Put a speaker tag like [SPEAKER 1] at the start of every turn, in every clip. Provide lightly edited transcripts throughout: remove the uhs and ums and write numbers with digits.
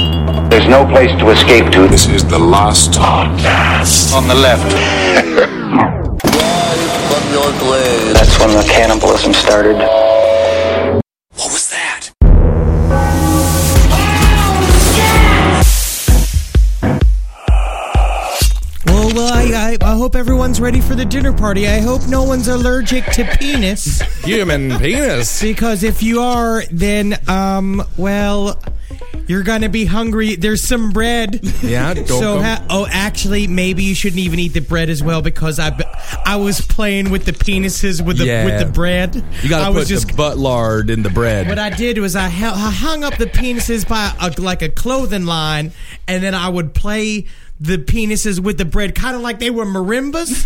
[SPEAKER 1] There's no place to escape to.
[SPEAKER 2] This is the last podcast.
[SPEAKER 1] On the left. That's when the cannibalism started.
[SPEAKER 2] What was that?
[SPEAKER 3] Well, I hope everyone's ready for the dinner party. I hope no one's allergic to penis.
[SPEAKER 4] Human penis.
[SPEAKER 3] Because if you are, then, well, you're gonna be hungry. There's some bread.
[SPEAKER 4] Yeah,
[SPEAKER 3] actually, maybe you shouldn't even eat the bread as well because I was playing with the penises with the bread.
[SPEAKER 4] You gotta put the butt lard in the bread.
[SPEAKER 3] What I did was I hung up the penises by a clothing line, and then I would play the penises with the bread, kind of like they were marimbas.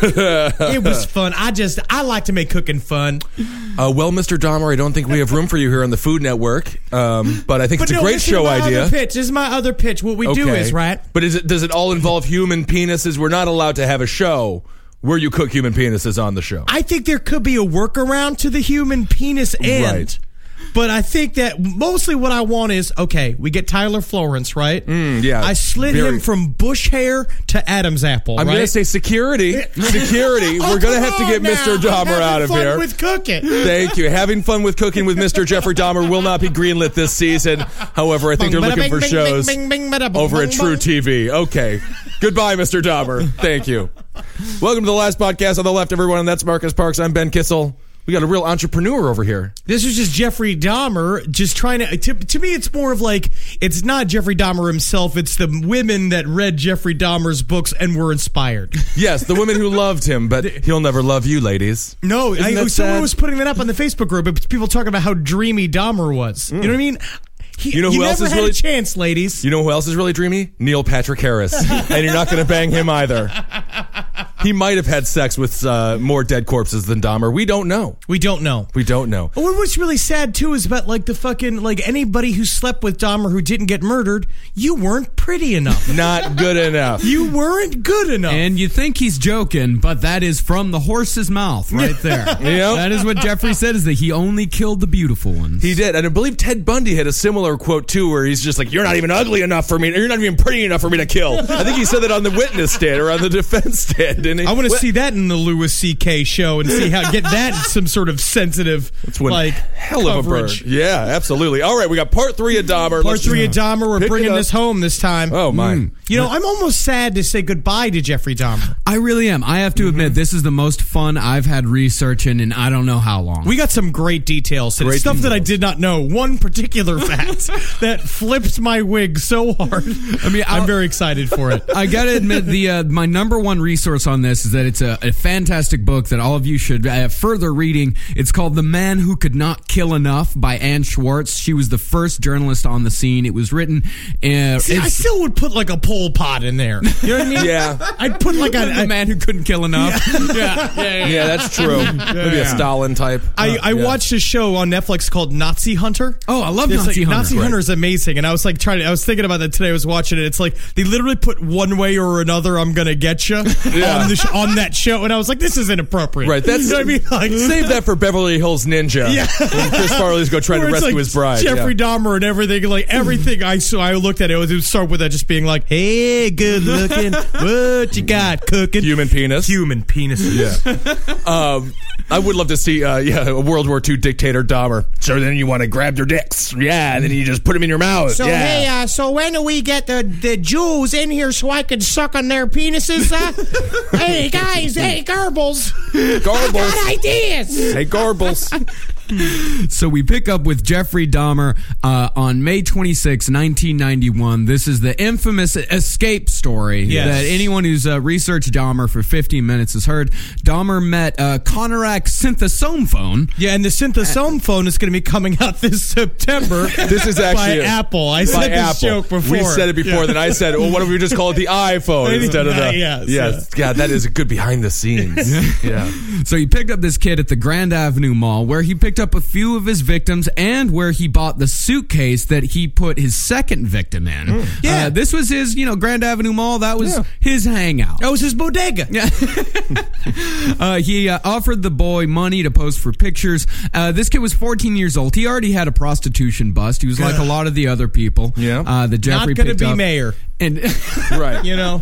[SPEAKER 3] It was fun. I like to make cooking fun.
[SPEAKER 4] Well, Mr. Dahmer, I don't think we have room for you here on the Food Network, but I think it's a great show idea.
[SPEAKER 3] This is my other pitch. What we do is, right?
[SPEAKER 4] But does it all involve human penises? We're not allowed to have a show where you cook human penises on the show.
[SPEAKER 3] I think there could be a workaround to the human penis end.
[SPEAKER 4] Right.
[SPEAKER 3] But I think that mostly what I want is, okay, we get Tyler Florence, right?
[SPEAKER 4] Yeah.
[SPEAKER 3] I slid him from bush hair to Adam's apple,
[SPEAKER 4] I'm going to say security. Security. We're going to have to get Mr. Dahmer out of here.
[SPEAKER 3] Having fun with cooking.
[SPEAKER 4] Thank you. Having fun with cooking with Mr. Jeffrey Dahmer will not be greenlit this season. However, I think they're looking for shows over at True TV. Okay. Goodbye, Mr. Dahmer. Thank you. Welcome to the last podcast on the left, everyone, and that's Marcus Parks. I'm Ben Kissel. We got a real entrepreneur over here.
[SPEAKER 3] This is just Jeffrey Dahmer just trying to me, it's more of like, it's not Jeffrey Dahmer himself. It's the women that read Jeffrey Dahmer's books and were inspired.
[SPEAKER 4] Yes, the women who loved him, but he'll never love you, ladies.
[SPEAKER 3] No, someone was putting that up on the Facebook group. People talking about how dreamy Dahmer was. You know what I mean?
[SPEAKER 4] You know who else is really
[SPEAKER 3] a chance, ladies?
[SPEAKER 4] You know who else is really dreamy? Neil Patrick Harris. And you're not going to bang him either. He might have had sex with more dead corpses than Dahmer. We don't know.
[SPEAKER 3] We don't know. What's really sad too is about like the fucking anybody who slept with Dahmer who didn't get murdered. You weren't pretty enough.
[SPEAKER 4] Not good enough.
[SPEAKER 3] You weren't good enough.
[SPEAKER 5] And you think he's joking, but that is from the horse's mouth right there.
[SPEAKER 4] Yep.
[SPEAKER 5] That is what Jeffrey said, is that he only killed the beautiful ones.
[SPEAKER 4] He did. And I believe Ted Bundy had a similar quote too, where he's just like, you're not even ugly enough for me. You're not even pretty enough for me to kill. I think he said that on the witness stand or on the defense stand. Didn't he?
[SPEAKER 3] I want to see that in the Louis C.K. show and see how get that some sort of sensitive
[SPEAKER 4] hell
[SPEAKER 3] coverage.
[SPEAKER 4] Of a bird. Yeah, absolutely. All right, we got part 3 of Dahmer.
[SPEAKER 3] Part 3 of Dahmer. We're bringing this home this time.
[SPEAKER 4] Oh my!
[SPEAKER 3] You know, I'm almost sad to say goodbye to Jeffrey Dahmer.
[SPEAKER 5] I really am. I have to admit, this is the most fun I've had researching in I don't know how long.
[SPEAKER 3] We got some great details today. Stuff that I did not know. One particular fact that flipped my wig so hard. I mean, I'm very excited for it.
[SPEAKER 5] I got to admit, my number one resource on this is that it's a fantastic book that all of you should further reading. It's called The Man Who Could Not Kill Enough by Ann Schwartz. She was the first journalist on the scene. It was written...
[SPEAKER 3] I still would put like a Pol Pot in there. You know what I mean?
[SPEAKER 4] Yeah.
[SPEAKER 3] I'd put like
[SPEAKER 5] a man who couldn't kill enough.
[SPEAKER 4] Yeah, that's true. Maybe a Stalin type.
[SPEAKER 3] I watched a show on Netflix called Nazi Hunter.
[SPEAKER 5] Oh, I love Nazi Hunter.
[SPEAKER 3] Nazi Hunter is amazing. And I was like I was thinking about that today. I was watching it. It's like they literally put one way or another, I'm gonna get you on that show. And I was like, this is inappropriate.
[SPEAKER 4] Right. That's,
[SPEAKER 3] you know what I mean? Like,
[SPEAKER 4] save that for Beverly Hills Ninja.
[SPEAKER 3] Yeah.
[SPEAKER 4] When Chris Farley's trying to rescue his bride.
[SPEAKER 3] Jeffrey Dahmer and everything. Like everything I looked at it would start with that just being like, hey, good looking. What you got cooking?
[SPEAKER 4] Human penis.
[SPEAKER 3] Human penises.
[SPEAKER 4] Yeah. I would love to see a World War II dictator Dahmer. So then you want to grab their dicks. Yeah, and then you just put them in your mouth.
[SPEAKER 3] So hey, so when do we get the Jews in here so I can suck on their penises? Hey guys, hey Garbles. I got ideas.
[SPEAKER 4] Hey Garbles.
[SPEAKER 5] So we pick up with Jeffrey Dahmer on May 26, 1991. This is the infamous escape story that anyone who's researched Dahmer for 15 minutes has heard. Dahmer met Conorak Synthesome phone.
[SPEAKER 3] Yeah, and the Synthesome phone is going to be coming out this September.
[SPEAKER 4] This is actually
[SPEAKER 3] by Apple. I said this joke before.
[SPEAKER 4] We said it before. Then I said, well, what if we just call it the iPhone instead of the...
[SPEAKER 3] Yes.
[SPEAKER 4] Yeah, that is a good behind the scenes. Yeah.
[SPEAKER 5] So he picked up this kid at the Grand Avenue Mall, where he picked picked up a few of his victims and where he bought the suitcase that he put his second victim in.
[SPEAKER 3] Yeah.
[SPEAKER 5] This was his, Grand Avenue Mall. That was his hangout.
[SPEAKER 3] That was his bodega.
[SPEAKER 5] Yeah. He offered the boy money to pose for pictures. This kid was 14 years old. He already had a prostitution bust. He was like a lot of the other people.
[SPEAKER 4] Yeah.
[SPEAKER 5] That Jeffrey
[SPEAKER 3] Not going to
[SPEAKER 5] picked
[SPEAKER 3] be
[SPEAKER 5] up.
[SPEAKER 3] mayor.
[SPEAKER 5] And
[SPEAKER 4] Right.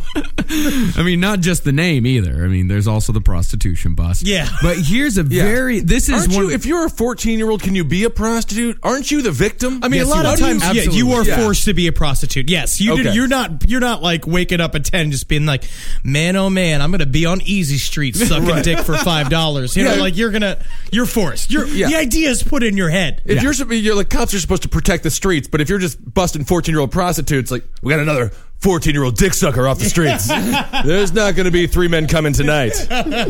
[SPEAKER 5] I mean, not just the name either. I mean, there's also the prostitution bust.
[SPEAKER 3] Yeah.
[SPEAKER 5] But here's this is
[SPEAKER 4] Aren't
[SPEAKER 5] one.
[SPEAKER 4] you, if you're a 14-year-old, can you be a prostitute? Aren't you the victim?
[SPEAKER 3] I mean,
[SPEAKER 5] Yes,
[SPEAKER 3] a lot
[SPEAKER 5] you
[SPEAKER 3] of
[SPEAKER 5] are.
[SPEAKER 3] times,
[SPEAKER 5] Absolutely.
[SPEAKER 3] you are
[SPEAKER 4] Yeah.
[SPEAKER 3] forced to be a prostitute. Yes, you
[SPEAKER 4] Okay.
[SPEAKER 3] did. You're not like waking up at 10 just being like, man, oh man, I'm gonna be on Easy Street sucking dick for $5. You know,
[SPEAKER 4] Yeah.
[SPEAKER 3] like you're forced. The idea is put in your head.
[SPEAKER 4] If you're like, cops are supposed to protect the streets, but if you're just busting 14-year-old prostitutes, like, we got another 14-year-old dick sucker off the streets. There's not going to be 3 men coming tonight.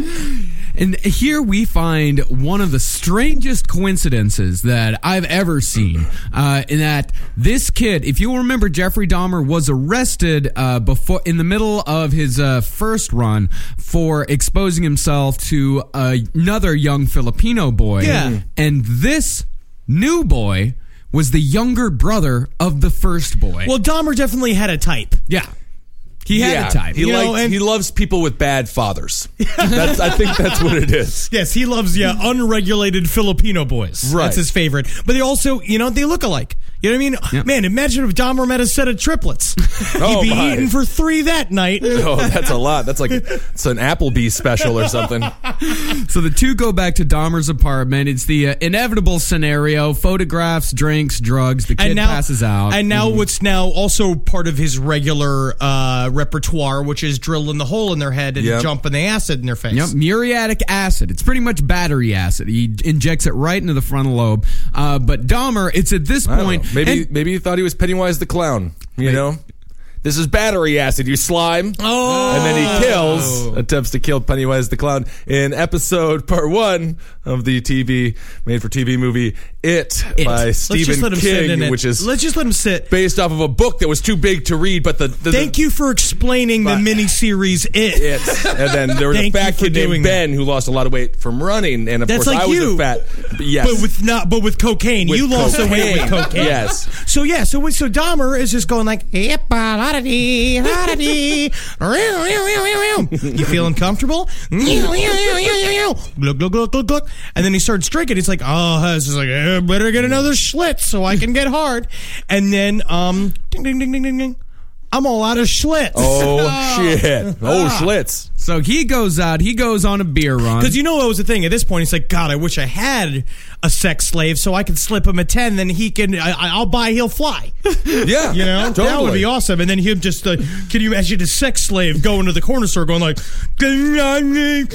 [SPEAKER 5] And here we find one of the strangest coincidences that I've ever seen. In that this kid, if you'll remember, Jeffrey Dahmer was arrested in the middle of his first run for exposing himself to another young Filipino boy.
[SPEAKER 3] Yeah.
[SPEAKER 5] And this new boy was the younger brother of the first boy.
[SPEAKER 3] Well, Dahmer definitely had a type.
[SPEAKER 5] Yeah. He had a type.
[SPEAKER 4] He loves people with bad fathers. I think that's what it is.
[SPEAKER 3] Yes, he loves unregulated Filipino boys.
[SPEAKER 4] Right.
[SPEAKER 3] That's his favorite. But they also, they look alike. You know what I mean?
[SPEAKER 5] Yep.
[SPEAKER 3] Man, imagine if Dahmer met a set of triplets.
[SPEAKER 4] Oh,
[SPEAKER 3] He'd be
[SPEAKER 4] my.
[SPEAKER 3] eating for 3 that night.
[SPEAKER 4] Oh, that's a lot. That's like it's an Applebee's special or something.
[SPEAKER 5] So the two go back to Dahmer's apartment. It's the inevitable scenario: photographs, drinks, drugs. The kid passes out.
[SPEAKER 3] And now what's now also part of his regular repertoire, which is drilling the hole in their head and jumping the acid in their face.
[SPEAKER 5] Yep, muriatic acid. It's pretty much battery acid. He injects it right into the frontal lobe. But Dahmer, it's at this point.
[SPEAKER 4] Maybe he thought he was Pennywise the Clown. You know? This is battery acid, you slime.
[SPEAKER 3] Oh.
[SPEAKER 4] And then he attempts to kill Pennywise the Clown in episode part 1 of the made-for-TV movie It by Stephen King, which is
[SPEAKER 3] let's just let him sit.
[SPEAKER 4] based off of a book that was too big to read. But
[SPEAKER 3] Thank you for explaining the miniseries It.
[SPEAKER 4] And then there was a fat kid named Ben who lost a lot of weight from running, and of
[SPEAKER 3] That's
[SPEAKER 4] course
[SPEAKER 3] like
[SPEAKER 4] I was
[SPEAKER 3] you.
[SPEAKER 4] a fat. Yes,
[SPEAKER 3] But with cocaine,
[SPEAKER 4] With
[SPEAKER 3] you lost the weight with
[SPEAKER 4] cocaine.
[SPEAKER 3] cocaine.
[SPEAKER 4] Yes.
[SPEAKER 3] So Dahmer is just going like, you feeling comfortable? Glug, glug, glug, glug, glug. And then he starts drinking. He's like, this is like, better get another Schlitz so I can get hard. And then, ding, ding, ding, ding, ding, ding. I'm all out of Schlitz.
[SPEAKER 4] Oh, shit. Oh, Schlitz.
[SPEAKER 5] So he goes out. He goes on a beer run.
[SPEAKER 3] Because what was the thing? At this point, he's like, God, I wish I had a sex slave so I could slip him a 10. Then he can, he'll fly.
[SPEAKER 4] Yeah.
[SPEAKER 3] Totally. That would be awesome. And then him just, can you imagine a sex slave going to the corner store going like, I need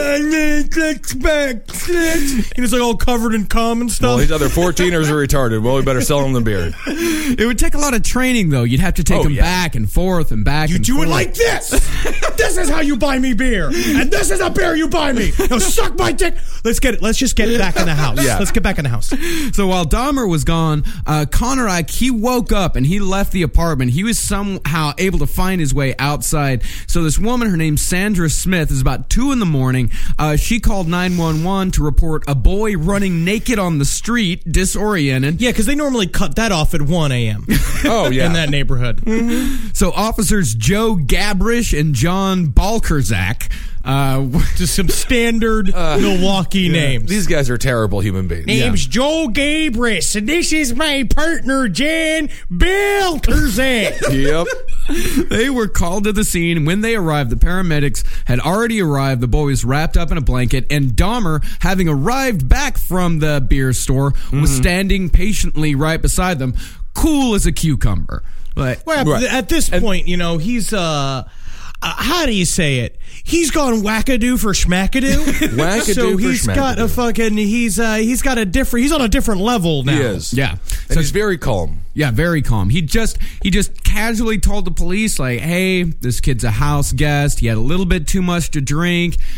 [SPEAKER 3] sex back. And he's like all covered in cum and stuff.
[SPEAKER 4] Well, these other 14ers are retarded. Well, we better sell them the beer.
[SPEAKER 5] It would take a lot of training, though. You'd have to take him back and forth and back and forth.
[SPEAKER 3] You do it like this. This is how you buy me beer. And this is a beer you buy me. Now suck my dick. Let's just get back in the house.
[SPEAKER 4] Yeah.
[SPEAKER 3] Let's get back in the house.
[SPEAKER 5] So while Dahmer was gone, Connor Ike, he woke up and he left the apartment. He was somehow able to find his way outside. So this woman, her name's Sandra Smith, is about 2 a.m. She called 911 to report a boy running naked on the street, disoriented.
[SPEAKER 3] Yeah, because they normally cut that off at 1 a.m.
[SPEAKER 4] Oh, yeah.
[SPEAKER 3] in that neighborhood.
[SPEAKER 5] So officers Joe Gabrish and John Balkerzak,
[SPEAKER 3] Just some standard Milwaukee names.
[SPEAKER 4] These guys are terrible human beings.
[SPEAKER 3] Name's Joe Gabrus, and this is my partner, Jan Balkerzak.
[SPEAKER 4] Yep.
[SPEAKER 5] they were called to the scene. When they arrived, the paramedics had already arrived. The boy was wrapped up in a blanket, and Dahmer, having arrived back from the beer store, was standing patiently right beside them, cool as a cucumber. But
[SPEAKER 3] At this point, he's how do you say it? He's gone wackadoo for schmackadoo.
[SPEAKER 4] Wackadoo
[SPEAKER 3] so
[SPEAKER 4] for
[SPEAKER 3] he's got a
[SPEAKER 4] schmackadoo.
[SPEAKER 3] fucking he's on a different level now.
[SPEAKER 4] He is.
[SPEAKER 5] yeah,
[SPEAKER 4] And he's very calm.
[SPEAKER 5] yeah, very calm. He just casually told the police, like, "Hey, this kid's a house guest. He had a little bit too much to drink.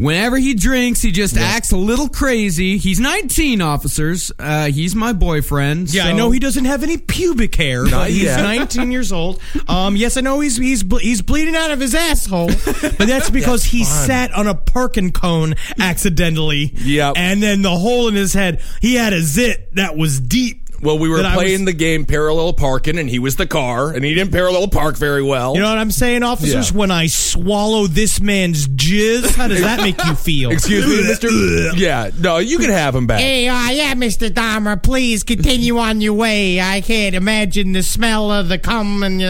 [SPEAKER 5] Whenever he drinks, he just acts a little crazy. He's 19, officers. He's my boyfriend.
[SPEAKER 3] Yeah,
[SPEAKER 5] so.
[SPEAKER 3] I know he doesn't have any pubic hair, but he's 19 years old. Yes, I know he's bleeding out of his asshole, but that's because he sat on a parking cone accidentally.
[SPEAKER 4] Yep.
[SPEAKER 3] And then the hole in his head, he had a zit that was deep.
[SPEAKER 4] Well, we were playing the game parallel parking, and he was the car, and he didn't parallel park very well.
[SPEAKER 3] You know what I'm saying, officers?
[SPEAKER 4] Yeah.
[SPEAKER 3] When I swallow this man's jizz, how does that make you feel?
[SPEAKER 4] Excuse me, Mr. Yeah, no, you can have him back.
[SPEAKER 3] Hey, yeah, Mr. Dahmer, please continue on your way. I can't imagine the smell of the cum and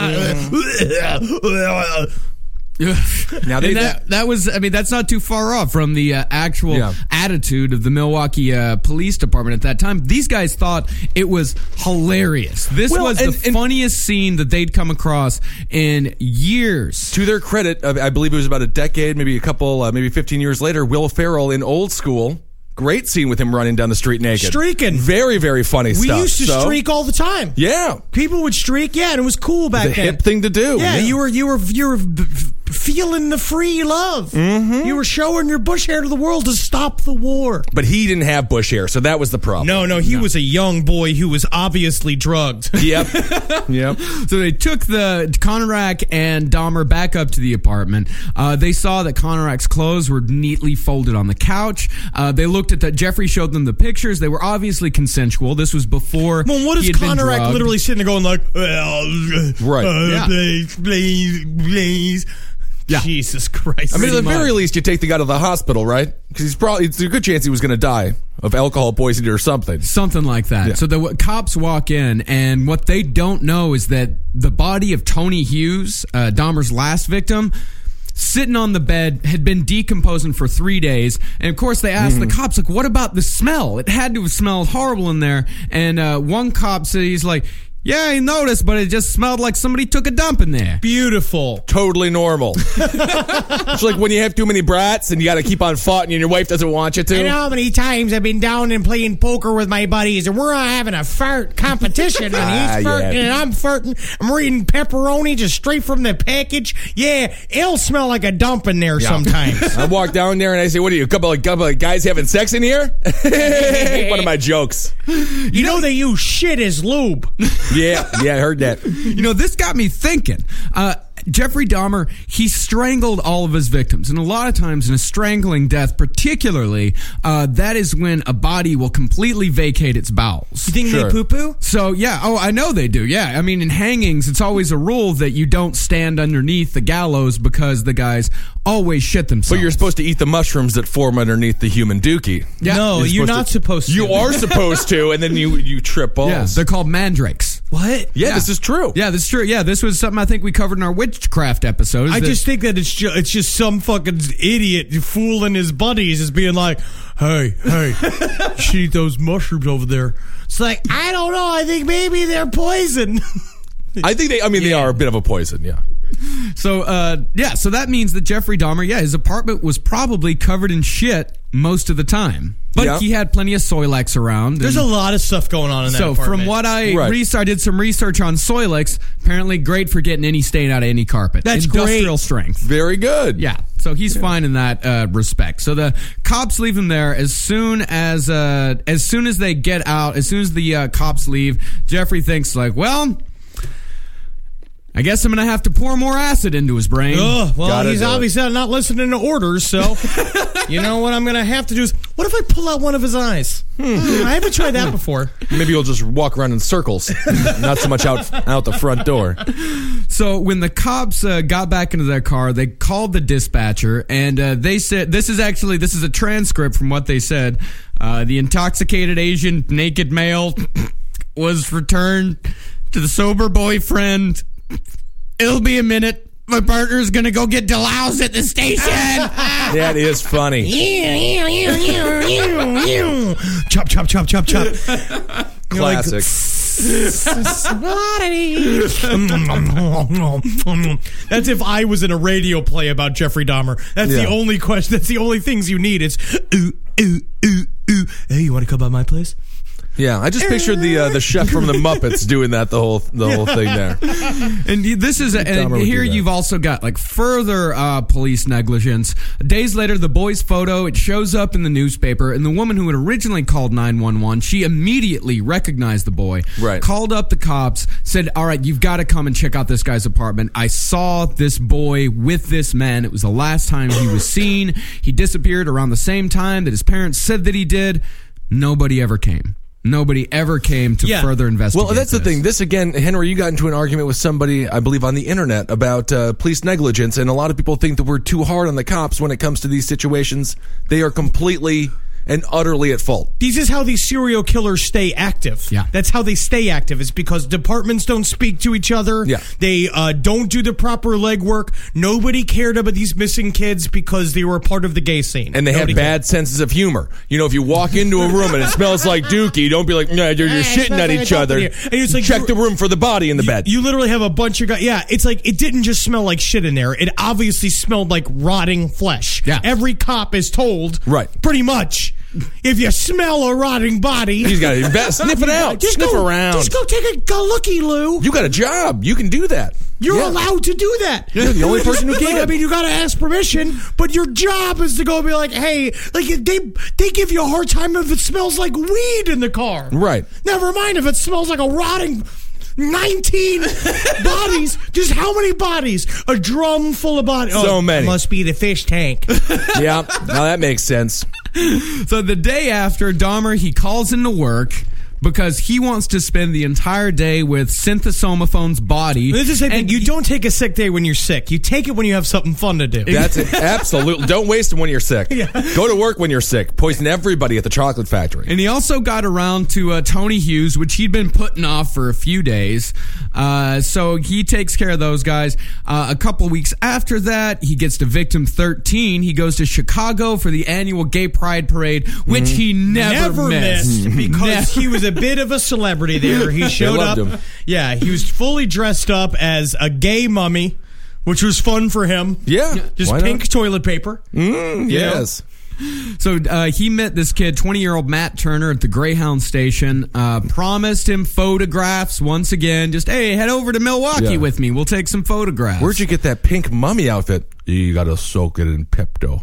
[SPEAKER 5] Now that was, I mean, that's not too far off from the actual attitude of the Milwaukee Police Department at that time. These guys thought it was hilarious. This was the funniest scene that they'd come across in years.
[SPEAKER 4] To their credit, I believe it was about a decade, maybe a couple, maybe 15 years later, Will Ferrell in Old School. Great scene with him running down the street naked.
[SPEAKER 3] Streaking.
[SPEAKER 4] Very, very funny stuff.
[SPEAKER 3] We used to streak all the time.
[SPEAKER 4] Yeah.
[SPEAKER 3] People would streak, and it was cool back then.
[SPEAKER 4] The hip thing to do.
[SPEAKER 3] Yeah, you were feeling the free love. Mm-hmm. You were showing your bush hair to the world to stop the war.
[SPEAKER 4] But he didn't have bush hair, so that was the problem.
[SPEAKER 3] No, he was a young boy who was obviously drugged.
[SPEAKER 4] Yep.
[SPEAKER 5] So they took the Konarak and Dahmer back up to the apartment. They saw that Konarak's clothes were neatly folded on the couch. They looked at that. Jeffrey showed them the pictures. They were obviously consensual. This was before.
[SPEAKER 3] Well, what is Konarak literally sitting there going like, please. Yeah. Jesus Christ.
[SPEAKER 4] I mean, at the very least, you take the guy to the hospital, right? Because it's a good chance he was going to die of alcohol poisoning or something.
[SPEAKER 5] Something like that. Yeah. So the cops walk in, and what they don't know is that the body of Tony Hughes, Dahmer's last victim, sitting on the bed, had been decomposing for 3 days. And of course, they asked the cops, like, what about the smell? It had to have smelled horrible in there. And one cop said, he's like, yeah, I noticed, but it just smelled like somebody took a dump in there.
[SPEAKER 3] Beautiful.
[SPEAKER 4] Totally normal. It's like when you have too many brats and you got to keep on fighting and your wife doesn't want you to.
[SPEAKER 3] You know how many times I've been down and playing poker with my buddies and we're having a fart competition and he's farting and I'm farting. I'm eating pepperoni just straight from the package. Yeah, it'll smell like a dump in there sometimes.
[SPEAKER 4] I walk down there and I say, what are you, a couple of guys having sex in here? One of my jokes.
[SPEAKER 3] You know they use shit as lube.
[SPEAKER 4] Yeah, I heard that.
[SPEAKER 5] You know, this got me thinking. Jeffrey Dahmer, he strangled all of his victims. And a lot of times in a strangling death, particularly, that is when a body will completely vacate its bowels.
[SPEAKER 3] You think they poo-poo?
[SPEAKER 5] So, yeah. Oh, I know they do. Yeah. I mean, in hangings, it's always a rule that you don't stand underneath the gallows because the guys always shit themselves.
[SPEAKER 4] But you're supposed to eat the mushrooms that form underneath the human dookie.
[SPEAKER 3] Yeah. No, you're not supposed to.
[SPEAKER 4] You are supposed to, and then you trip balls.
[SPEAKER 5] Yeah, they're called mandrakes.
[SPEAKER 3] What?
[SPEAKER 4] Yeah, this is true.
[SPEAKER 5] Yeah, this is true. Yeah, this was something I think we covered in our witchcraft episodes.
[SPEAKER 3] I just think that it's just some fucking idiot fooling his buddies, just being like, hey, you should eat those mushrooms over there. It's like, I don't know. I think maybe they're poison.
[SPEAKER 4] I think they are a bit of a poison, yeah.
[SPEAKER 5] So, so that means that Jeffrey Dahmer, his apartment was probably covered in shit most of the time. But he had plenty of Soilex around.
[SPEAKER 3] There's a lot of stuff going on in that apartment.
[SPEAKER 5] So from what I did some research on Soilex. Apparently great for getting any stain out of any carpet.
[SPEAKER 3] That's
[SPEAKER 5] industrial strength.
[SPEAKER 4] Very good.
[SPEAKER 5] Yeah. So he's fine in that respect. So the cops leave him there as soon as they get out. As soon as the cops leave, Jeffrey thinks like, well, I guess I'm going to have to pour more acid into his brain.
[SPEAKER 3] Well, he's obviously not listening to orders, so you know what I'm going to have to do is, what if I pull out one of his eyes? I haven't tried that before.
[SPEAKER 4] Maybe you'll just walk around in circles, not so much out the front door.
[SPEAKER 5] So when the cops got back into their car, they called the dispatcher, and they said, this is a transcript from what they said. The intoxicated Asian naked male was returned to the sober boyfriend. It'll be a minute. My partner's gonna go get deloused at the station.
[SPEAKER 4] That is funny.
[SPEAKER 3] Chop, chop, chop, chop, chop.
[SPEAKER 4] Classic.
[SPEAKER 3] That's if I was in a radio play about Jeffrey Dahmer. That's the only question. That's the only things you need. It's ooh, ooh, ooh, ooh. Hey, you want to come by my place?
[SPEAKER 4] Yeah, I just pictured the chef from the Muppets doing that the whole thing there.
[SPEAKER 5] And this is and here you've also got like further police negligence. Days later, the boy's photo, it shows up in the newspaper, and the woman who had originally called 911, she immediately recognized the boy, called up the cops, said, all right, you've got to come and check out this guy's apartment. I saw this boy with this man. It was the last time he was seen. He disappeared around the same time that his parents said that he did. Nobody ever came. Nobody ever came to further investigate.
[SPEAKER 4] Well, that's the thing. This, again, Henry, you got into an argument with somebody, I believe, on the internet about police negligence, and a lot of people think that we're too hard on the cops when it comes to these situations. They are completely and utterly at fault.
[SPEAKER 3] This is how these serial killers stay active.
[SPEAKER 5] Yeah.
[SPEAKER 3] That's how they stay active. It's because departments don't speak to each other.
[SPEAKER 4] Yeah.
[SPEAKER 3] They don't do the proper legwork. Nobody cared about these missing kids because they were part of the gay scene.
[SPEAKER 4] And they have bad senses of humor. You know, if you walk into a room and it smells like dookie, don't be like, no, you're shitting at each other.
[SPEAKER 3] And it's like,
[SPEAKER 4] check the room for the body in the bed.
[SPEAKER 3] You literally have a bunch of guys. Yeah, it's like, it didn't just smell like shit in there. It obviously smelled like rotting flesh.
[SPEAKER 5] Yeah.
[SPEAKER 3] Every cop is told, pretty much, if you smell a rotting body,
[SPEAKER 4] he's got to sniff it out. Sniff around.
[SPEAKER 3] Just go take a looky, Lou.
[SPEAKER 4] You got a job. You can do that.
[SPEAKER 3] You're allowed to do that.
[SPEAKER 4] You're the only person who can.
[SPEAKER 3] I mean, you got to ask permission, but your job is to go be like, hey, like they give you a hard time if it smells like weed in the car.
[SPEAKER 4] Right.
[SPEAKER 3] Never mind if it smells like a rotting 19 bodies. Just how many bodies? A drum full of bodies.
[SPEAKER 4] So many.
[SPEAKER 3] Must be the fish tank.
[SPEAKER 4] Yeah, now that makes sense.
[SPEAKER 5] So the day after, Dahmer, he calls into work because he wants to spend the entire day with Synthesomophone's body.
[SPEAKER 3] And you don't take a sick day when you're sick. You take it when you have something fun to do.
[SPEAKER 4] That's it. Absolutely. Don't waste them when you're sick. Yeah. Go to work when you're sick. Poison everybody at the chocolate factory.
[SPEAKER 5] And he also got around to Tony Hughes, which he'd been putting off for a few days. So he takes care of those guys. A couple weeks after that, he gets to Victim 13. He goes to Chicago for the annual Gay Pride Parade, which he never missed.
[SPEAKER 3] Because he was a bit of a celebrity there. He showed up.
[SPEAKER 4] Him.
[SPEAKER 3] Yeah, he was fully dressed up as a gay mummy, which was fun for him.
[SPEAKER 4] Yeah.
[SPEAKER 3] Just pink toilet paper.
[SPEAKER 4] Yes.
[SPEAKER 5] So he met this kid, 20-year-old Matt Turner, at the Greyhound station, promised him photographs once again. Just, hey, head over to Milwaukee with me. We'll take some photographs.
[SPEAKER 4] Where'd you get that pink mummy outfit? You got to soak it in Pepto.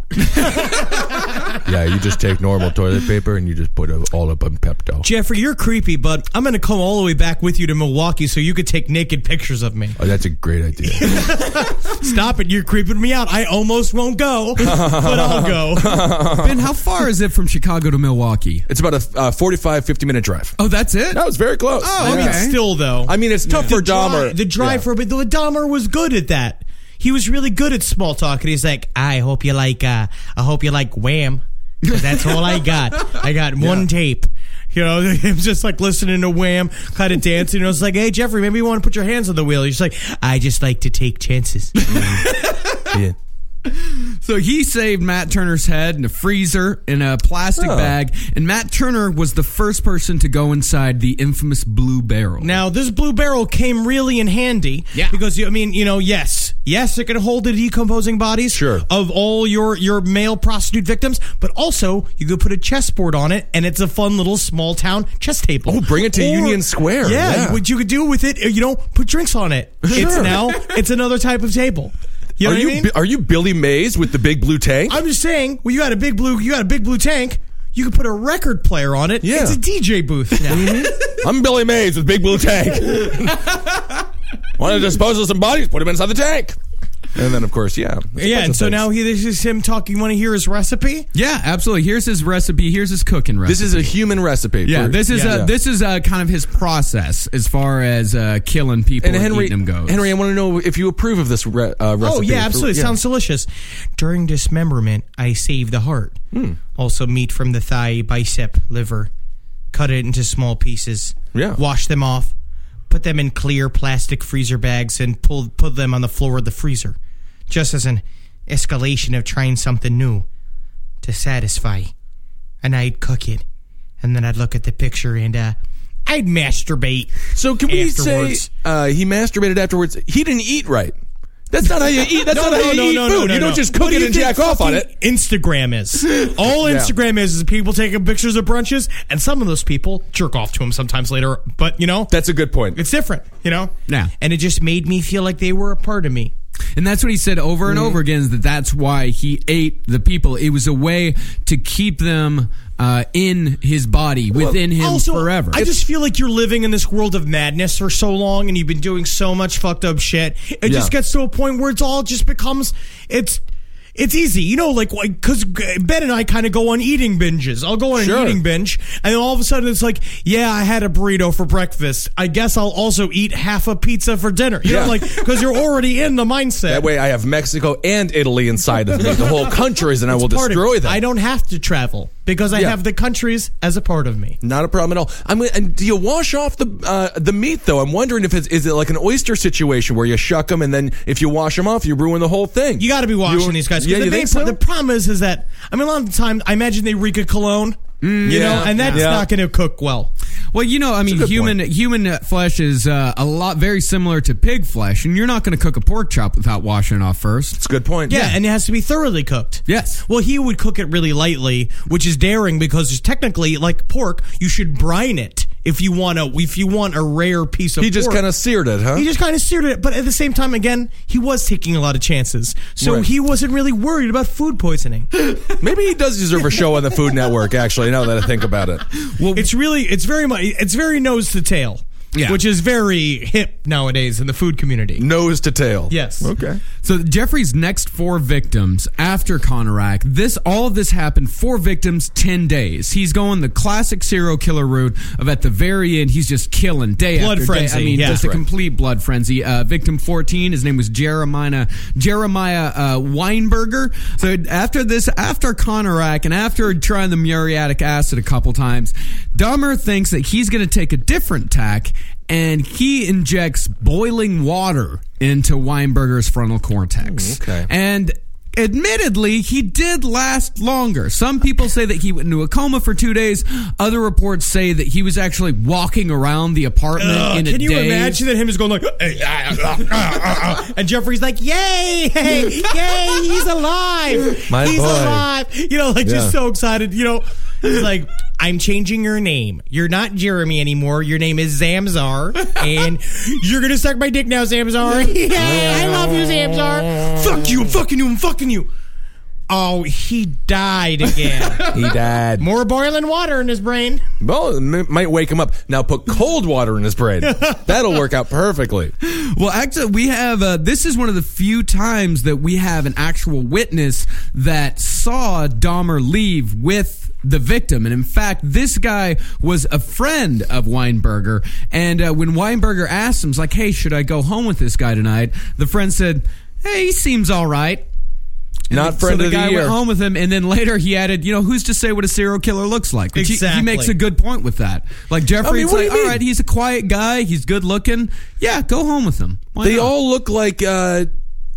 [SPEAKER 4] Yeah, you just take normal toilet paper and you just put it all up on Pepto.
[SPEAKER 3] Jeffrey, you're creepy, but I'm going to come all the way back with you to Milwaukee so you could take naked pictures of me.
[SPEAKER 4] Oh, that's a great idea.
[SPEAKER 3] Stop it. You're creeping me out. I almost won't go, but I'll go.
[SPEAKER 5] Ben, how far is it from Chicago to Milwaukee?
[SPEAKER 4] It's about a 45, 50-minute drive.
[SPEAKER 5] Oh, that's it?
[SPEAKER 4] That was very close.
[SPEAKER 5] Oh, okay.
[SPEAKER 3] I mean, still, though.
[SPEAKER 4] I mean, it's tough for Dahmer.
[SPEAKER 3] The drive for, but Dahmer was good at that. He was really good at small talk, and he's like, I hope you like Wham. Because that's all I got. I got one tape. You know, he was just like listening to Wham, kind of dancing. And I was like, hey, Jeffrey, maybe you want to put your hands on the wheel. He's like, I just like to take chances.
[SPEAKER 4] Yeah.
[SPEAKER 5] So he saved Matt Turner's head in a freezer in a plastic bag, and Matt Turner was the first person to go inside the infamous Blue Barrel.
[SPEAKER 3] Now, this Blue Barrel came really in handy.
[SPEAKER 5] Yeah.
[SPEAKER 3] Because, I mean, you know, yes, it can hold the decomposing bodies of all your male prostitute victims, but also you could put a chessboard on it, and it's a fun little small town chess table.
[SPEAKER 4] Oh, bring it to Union Square.
[SPEAKER 3] Yeah, what you could do with it, you know, put drinks on it. Sure. It's another type of table. You know what I mean?
[SPEAKER 4] Are you Billy Mays with the big blue tank?
[SPEAKER 3] I'm just saying, well, you got a big blue tank. You can put a record player on it.
[SPEAKER 4] Yeah.
[SPEAKER 3] It's a DJ booth now.
[SPEAKER 4] I'm Billy Mays with big blue tank. Want to dispose of some bodies? Put them inside the tank. And then, of course,
[SPEAKER 3] and so now this is him talking. You want to hear his recipe?
[SPEAKER 5] Yeah, absolutely. Here's his recipe. Here's his cooking recipe.
[SPEAKER 4] This is a human recipe.
[SPEAKER 5] Yeah, this is kind of his process as far as killing people and eating them goes.
[SPEAKER 4] Henry, I want to know if you approve of this recipe.
[SPEAKER 3] Oh, yeah, absolutely. It sounds delicious. During dismemberment, I save the heart. Also, meat from the thigh, bicep, liver. Cut it into small pieces.
[SPEAKER 4] Yeah.
[SPEAKER 3] Wash them off. Put them in clear plastic freezer bags and put them on the floor of the freezer. Just as an escalation of trying something new to satisfy. And I'd cook it. And then I'd look at the picture and I'd masturbate.
[SPEAKER 4] So can we
[SPEAKER 3] afterwards.
[SPEAKER 4] say he masturbated afterwards? He didn't eat right. That's not how you eat. That's not how you eat food. You don't just cook it and jack off on it.
[SPEAKER 3] Instagram is. All Instagram is people taking pictures of brunches, and some of those people jerk off to them sometimes later. But,
[SPEAKER 4] That's a good point.
[SPEAKER 3] It's different,
[SPEAKER 5] Yeah.
[SPEAKER 3] And it just made me feel like they were a part of me.
[SPEAKER 5] And that's what he said over and over again, is that's why he ate the people. It was a way to keep them in his body, within him forever.
[SPEAKER 3] I just feel like you're living in this world of madness for so long, and you've been doing so much fucked up shit. It just gets to a point where it's all just becomes... It's easy, because Ben and I kind of go on eating binges. I'll go on an eating binge, and then all of a sudden it's like, I had a burrito for breakfast. I guess I'll also eat half a pizza for dinner. Because you're already in the mindset.
[SPEAKER 4] That way I have Mexico and Italy inside of me. The whole countries, and I will destroy them.
[SPEAKER 3] I don't have to travel because I have the countries as a part of me.
[SPEAKER 4] Not a problem at all. And do you wash off the meat, though? I'm wondering if is it like an oyster situation where you shuck them, and then if you wash them off, you ruin the whole thing.
[SPEAKER 3] You got to be washing these guys.
[SPEAKER 4] Yeah,
[SPEAKER 3] the problem is that, a lot of the time, I imagine they reek of cologne. And that's not going to cook well.
[SPEAKER 5] Well, human flesh is very similar to pig flesh, and you're not going to cook a pork chop without washing it off first.
[SPEAKER 4] It's a good point.
[SPEAKER 3] Yeah, and it has to be thoroughly cooked.
[SPEAKER 5] Yes.
[SPEAKER 3] Well, he would cook it really lightly, which is daring because technically, like pork, you should brine it. If you want a rare piece of pork.
[SPEAKER 4] He just kind of seared it, huh?
[SPEAKER 3] He just kind of seared it, but at the same time, again, he was taking a lot of chances. So he wasn't really worried about food poisoning.
[SPEAKER 4] Maybe he does deserve a show on the Food Network, actually, now that I think about it.
[SPEAKER 3] Well, it's very nose to tail. Yeah. Which is very hip nowadays in the food community.
[SPEAKER 4] Nose to tail.
[SPEAKER 3] Yes.
[SPEAKER 4] Okay.
[SPEAKER 5] So Jeffrey's next 4 victims after Conorack, all of this happened, 4 victims, 10 days. He's going the classic serial killer route of at the very end, he's just killing day
[SPEAKER 3] blood
[SPEAKER 5] after
[SPEAKER 3] frenzy.
[SPEAKER 5] day. Just a complete blood frenzy. Victim 14, his name was Jeremiah Weinberger. So after Conorack and after trying the muriatic acid a couple times, Dahmer thinks that he's going to take a different tack, and he injects boiling water into Weinberger's frontal cortex.
[SPEAKER 4] Okay.
[SPEAKER 5] And admittedly, he did last longer. Some people say that he went into a coma for 2 days. Other reports say that he was actually walking around the apartment in a daze.
[SPEAKER 3] Can you imagine that him is going like, and Jeffrey's like, yay, he's alive.
[SPEAKER 4] He's
[SPEAKER 3] alive. Just so excited. He's like, I'm changing your name. You're not Jeremy anymore. Your name is Zamzar, and you're gonna suck my dick now, Zamzar. Yeah, I love you, Zamzar. Fuck you, I'm fucking you, I'm fucking you. Oh, he died again.
[SPEAKER 4] He died.
[SPEAKER 3] More boiling water in his brain.
[SPEAKER 4] Well, it might wake him up. Now put cold water in his brain. That'll work out perfectly.
[SPEAKER 5] Well, actually, we have, this is one of the few times that we have an actual witness that saw Dahmer leave with the victim. And in fact, this guy was a friend of Weinberger. And when Weinberger asked him, like, hey, should I go home with this guy tonight? The friend said, hey, he seems all right.
[SPEAKER 4] Not friend of the year.
[SPEAKER 5] So the guy went home with him, and then later he added, who's to say what a serial killer looks like? Which
[SPEAKER 3] exactly.
[SPEAKER 5] He makes a good point with that. Like Jeffrey's all right, he's a quiet guy, he's good looking. Yeah, go home with him. Why not?
[SPEAKER 4] All look like, Dahmer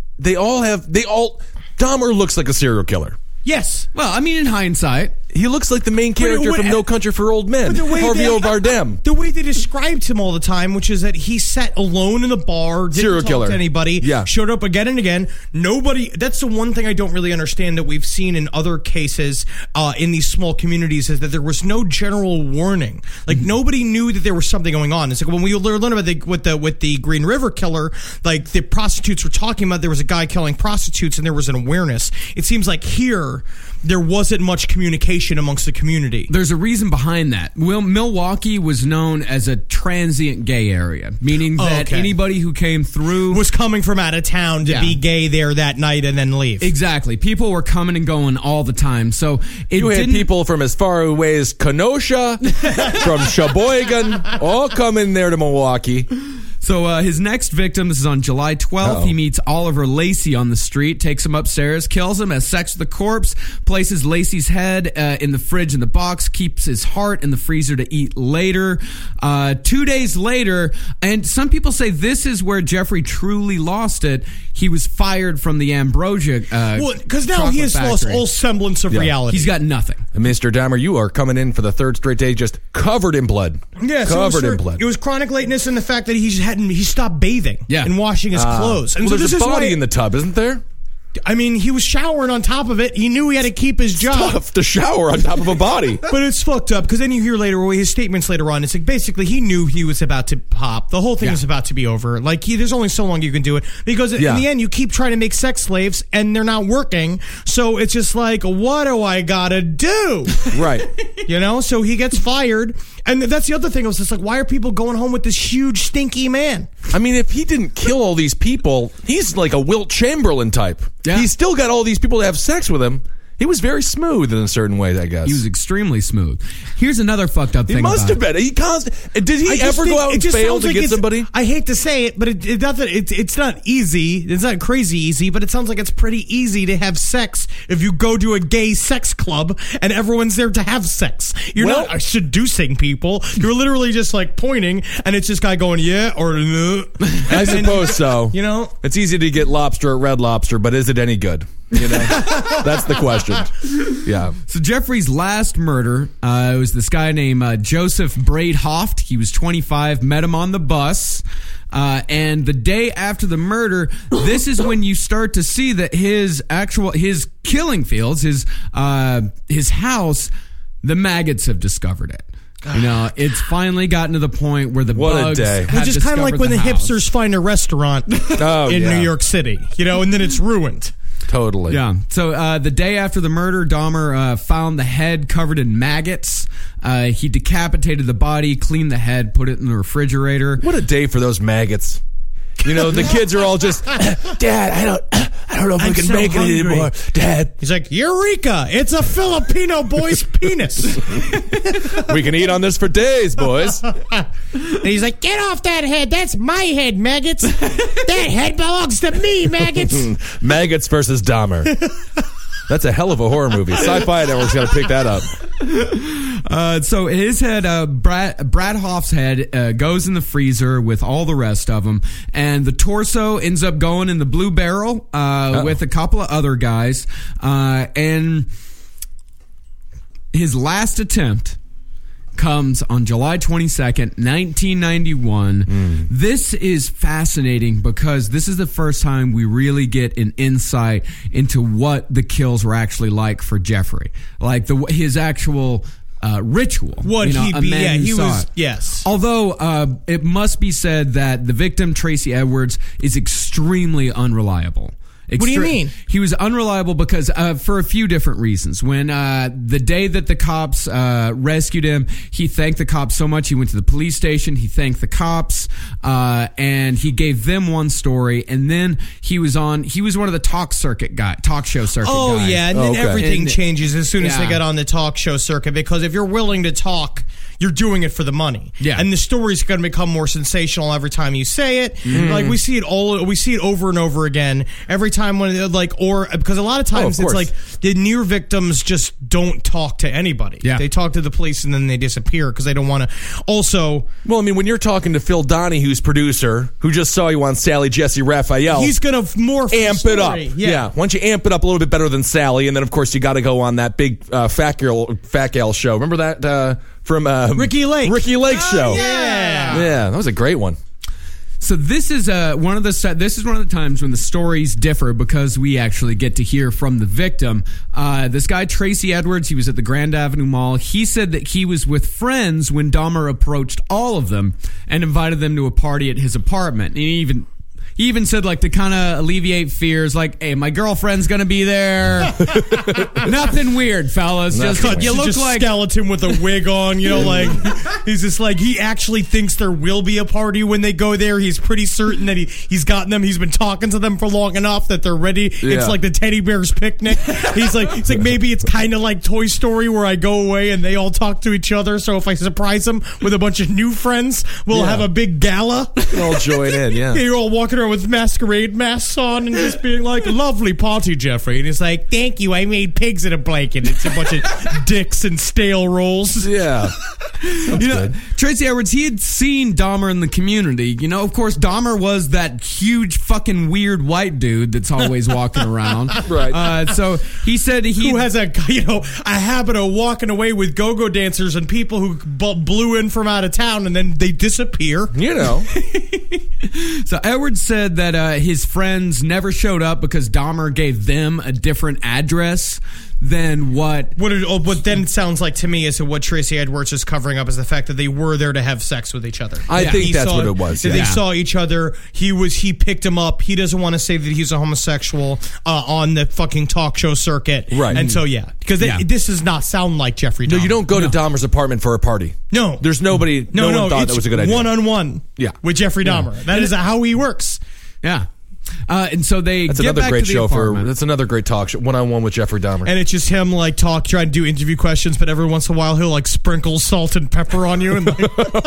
[SPEAKER 4] looks like a serial killer.
[SPEAKER 3] Yes.
[SPEAKER 5] Well, in hindsight.
[SPEAKER 4] He looks like the main character from No Country for Old Men, Harvey Bardem.
[SPEAKER 3] The way they described him all the time, which is that he sat alone in the bar, didn't talk to anybody, showed up again and again. Nobody. That's the one thing I don't really understand that we've seen in other cases in these small communities is that there was no general warning. Like nobody knew that there was something going on. It's like when we learned about with the Green River killer, like the prostitutes were talking about there was a guy killing prostitutes and there was an awareness. It seems like here there wasn't much communication amongst the community.
[SPEAKER 5] There's a reason behind that. Milwaukee was known as a transient gay area, meaning that anybody who came through
[SPEAKER 3] was coming from out of town to be gay there that night and then leave.
[SPEAKER 5] Exactly. People were coming and going all the time. So
[SPEAKER 4] you had people from as far away as Kenosha, from Sheboygan, all coming there to Milwaukee.
[SPEAKER 5] So his next victim, this is on July 12th. He meets Oliver Lacey on the street, takes him upstairs, kills him, has sex with the corpse, places Lacey's head in the fridge in the box, keeps his heart in the freezer to eat later. 2 days later, and some people say this is where Jeffrey truly lost it. He was fired from the Ambrosia
[SPEAKER 3] because now he has lost all semblance of reality.
[SPEAKER 5] He's got nothing.
[SPEAKER 4] And Mr. Dahmer, you are coming in for the third straight day just covered in blood.
[SPEAKER 3] Yeah,
[SPEAKER 4] covered in blood.
[SPEAKER 3] It was chronic lateness and the fact that he he stopped bathing and washing his clothes. And
[SPEAKER 4] well, there's a body in the tub, isn't there?
[SPEAKER 3] I mean, he was showering on top of it. He knew he had to keep his job.
[SPEAKER 4] It's tough to shower on top of a body.
[SPEAKER 3] But it's fucked up, because then you hear his statements later on. It's like, basically, he knew he was about to pop. The whole thing was about to be over. Like, there's only so long you can do it. Because in the end, you keep trying to make sex slaves, and they're not working. So it's just like, what do I gotta do?
[SPEAKER 4] Right.
[SPEAKER 3] So he gets fired. And that's the other thing. I was just like, why are people going home with this huge, stinky man?
[SPEAKER 4] I mean, if he didn't kill all these people, he's like a Wilt Chamberlain type. Yeah. He's still got all these people to have sex with him. He was very smooth in a certain way, I guess.
[SPEAKER 5] He was extremely smooth. Here's another fucked up thing.
[SPEAKER 4] He must have been. Did he ever go out and fail to get somebody?
[SPEAKER 3] I hate to say it, but it's not easy. It's not crazy easy, but it sounds like it's pretty easy to have sex if you go to a gay sex club and everyone's there to have sex. You're not seducing people. You're literally just like pointing, and it's this guy going, yeah or no.
[SPEAKER 4] I suppose so. It's easy to get lobster at Red Lobster, but is it any good? That's the question. Yeah.
[SPEAKER 5] So Jeffrey's last murder was this guy named Joseph Braidhoft. He was 25. Met him on the bus. And the day after the murder, this is when you start to see that his killing fields, his house, the maggots have discovered it. It's finally gotten to the point where the bugs have
[SPEAKER 3] which is kind of like when the hipsters find a restaurant in New York City, and then it's ruined.
[SPEAKER 4] Totally.
[SPEAKER 5] Yeah. So the day after the murder, Dahmer found the head covered in maggots. He decapitated the body, cleaned the head, put it in the refrigerator.
[SPEAKER 4] What a day for those maggots. The kids are all just, Dad, I don't know if we can make it anymore. Dad.
[SPEAKER 3] He's like, Eureka! It's a Filipino boy's penis.
[SPEAKER 4] We can eat on this for days, boys.
[SPEAKER 3] And he's like, get off that head. That's my head, maggots. That head belongs to me, maggots.
[SPEAKER 4] Maggots versus Dahmer. That's a hell of a horror movie. Sci-Fi Network's got to pick that up.
[SPEAKER 5] So his head, Brad Hoff's head, goes in the freezer with all the rest of them, and the torso ends up going in the blue barrel with a couple of other guys. And his last attempt comes on July 22nd, 1991. This is fascinating because this is the first time we really get an insight into what the kills were actually like for Jeffrey. Like his actual ritual.
[SPEAKER 3] What he was. Yes.
[SPEAKER 5] Although it must be said that the victim, Tracy Edwards, is extremely unreliable.
[SPEAKER 3] What do you mean?
[SPEAKER 5] He was unreliable because for a few different reasons. When the day that the cops rescued him, he thanked the cops so much. He went to the police station. He thanked the cops, and he gave them one story. And then he was one of the talk show circuit guys.
[SPEAKER 3] Oh yeah, and then everything changes as soon as they get on the talk show circuit, because if you're willing to talk, you're doing it for the money. Yeah. And the story's going to become more sensational every time you say it. Like we see it over and over again. Every time because a lot of times it's like the near victims just don't talk to anybody. Yeah. They talk to the police and then they disappear because they don't want to. Also,
[SPEAKER 4] well, I mean, when you're talking to Phil Donahue, producer, who just saw you on Sally Jesse Raphael,
[SPEAKER 3] he's going to amp
[SPEAKER 4] it up. Yeah. Why don't you amp it up a little bit better than Sally? And then, of course, you got to go on that big Fat Gal show. Remember that? From
[SPEAKER 3] Ricky Lake
[SPEAKER 4] show.
[SPEAKER 3] Yeah,
[SPEAKER 4] that was a great one.
[SPEAKER 5] So this is one of the times when the stories differ because we actually get to hear from the victim. This guy Tracy Edwards, he was at the Grand Avenue Mall. He said that he was with friends when Dahmer approached all of them and invited them to a party at his apartment. And he even said, like, to kind of alleviate fears, like, hey, my girlfriend's going to be there. Nothing weird, fellas.
[SPEAKER 3] You look like skeleton with a wig on, like, he's just like, he actually thinks there will be a party when they go there. He's pretty certain that he's gotten them. He's been talking to them for long enough that they're ready. Yeah. It's like the teddy bear's picnic. He's like, maybe it's kind of like Toy Story where I go away and they all talk to each other. So if I surprise them with a bunch of new friends, we'll have a big gala.
[SPEAKER 4] They'll all join in, yeah.
[SPEAKER 3] You're all walking around with masquerade masks on and just being like, lovely party, Jeffrey. And he's like, thank you, I made pigs in a blanket. It's a bunch of dicks and stale rolls.
[SPEAKER 4] Yeah.
[SPEAKER 5] Tracy Edwards, he had seen Dahmer in the community. Of course, Dahmer was that huge fucking weird white dude that's always walking around.
[SPEAKER 4] Right.
[SPEAKER 5] So he said who
[SPEAKER 3] has a habit of walking away with go-go dancers and people who blew in from out of town and then they disappear.
[SPEAKER 5] So Edwards said that his friends never showed up because Dahmer gave them a different address than what
[SPEAKER 3] then sounds like to me is what Tracy Edwards is covering up is the fact that they were there to have sex with each other.
[SPEAKER 4] I think that's what it was.
[SPEAKER 3] They saw each other. He picked him up. He doesn't want to say that he's a homosexual on the fucking talk show circuit.
[SPEAKER 4] Right.
[SPEAKER 3] And so because this does not sound like Jeffrey Dahmer.
[SPEAKER 4] No, you don't go to Dahmer's apartment for a party.
[SPEAKER 3] No.
[SPEAKER 4] There's nobody. No one thought that was a good idea.
[SPEAKER 3] One-on-one.
[SPEAKER 4] Yeah.
[SPEAKER 3] With Jeffrey Dahmer. That is how he works.
[SPEAKER 5] Yeah. And so that's
[SPEAKER 4] another great show
[SPEAKER 5] apartment.
[SPEAKER 4] that's another great talk show, one-on-one with Jeffrey Dahmer.
[SPEAKER 3] And it's just him trying to do interview questions, but every once in a while he'll sprinkle salt and pepper on you and
[SPEAKER 4] can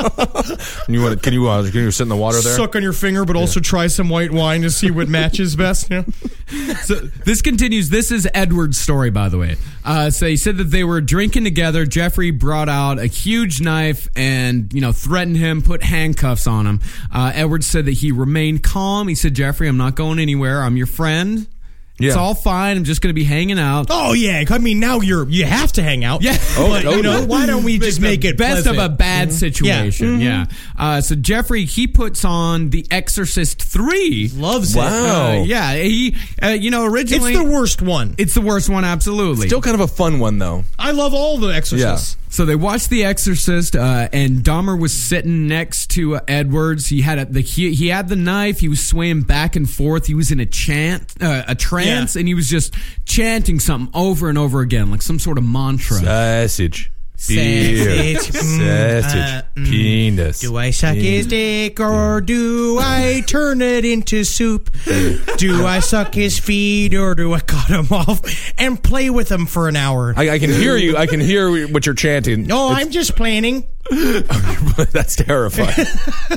[SPEAKER 4] you sit in the water there?
[SPEAKER 3] Suck on your finger, but also try some white wine to see what matches best. Yeah.
[SPEAKER 5] So this continues. This is Edward's story, by the way. So he said that they were drinking together. Jeffrey brought out a huge knife and threatened him, put handcuffs on him. Edwards said that he remained calm. He said, Jeffrey, I'm not going anywhere. I'm your friend. Yeah. It's all fine. I'm just going to be hanging out.
[SPEAKER 3] Oh yeah, I mean now you have to hang out.
[SPEAKER 5] Yeah.
[SPEAKER 3] Why don't we just make it
[SPEAKER 5] best
[SPEAKER 3] pleasant?
[SPEAKER 5] of a bad situation? Yeah. So Jeffrey, he puts on The Exorcist 3.
[SPEAKER 3] Loves it.
[SPEAKER 4] Wow.
[SPEAKER 5] Yeah. He originally
[SPEAKER 3] it's the worst one.
[SPEAKER 5] It's the worst one, absolutely.
[SPEAKER 4] Still kind of a fun one though.
[SPEAKER 3] I love all the Exorcists.
[SPEAKER 4] Yeah.
[SPEAKER 5] So they watched The Exorcist, and Dahmer was sitting next to Edwards. He had he had the knife. He was swaying back and forth. He was in a trance, and he was just chanting something over and over again, like some sort of mantra.
[SPEAKER 4] Sausage. Sausage. Penis.
[SPEAKER 3] Do I suck his dick or do I turn it into soup? Do I suck his feet or do I cut him off and play with him for an hour?
[SPEAKER 4] I can hear you. I can hear what you're chanting.
[SPEAKER 3] No, I'm just planning.
[SPEAKER 4] That's terrifying.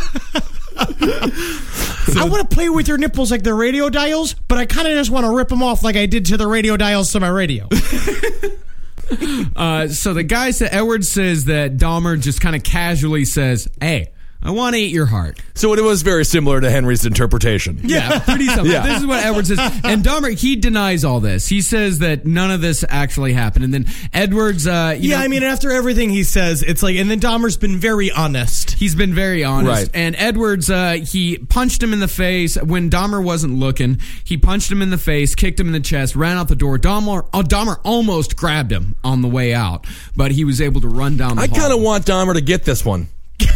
[SPEAKER 3] I want to play with your nipples like the radio dials, but I kind of just want to rip them off like I did to the radio dials to my radio.
[SPEAKER 5] So the guy said, Edwards says that Dahmer just kind of casually says, hey, I want to eat your heart.
[SPEAKER 4] So it was very similar to Henry's interpretation.
[SPEAKER 5] Yeah, pretty similar. Yeah. This is what Edwards says. And Dahmer, he denies all this. He says that none of this actually happened. And then Edwards,
[SPEAKER 3] I mean, after everything he says, it's like, and then Dahmer's been very honest.
[SPEAKER 5] He's been very honest.
[SPEAKER 4] Right.
[SPEAKER 5] And Edwards, he punched him in the face when Dahmer wasn't looking. He punched him in the face, kicked him in the chest, ran out the door. Dahmer almost grabbed him on the way out, but he was able to run down the hall.
[SPEAKER 4] I kind of want Dahmer to get this one.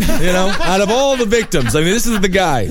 [SPEAKER 4] Out of all the victims, I mean, this is the guy.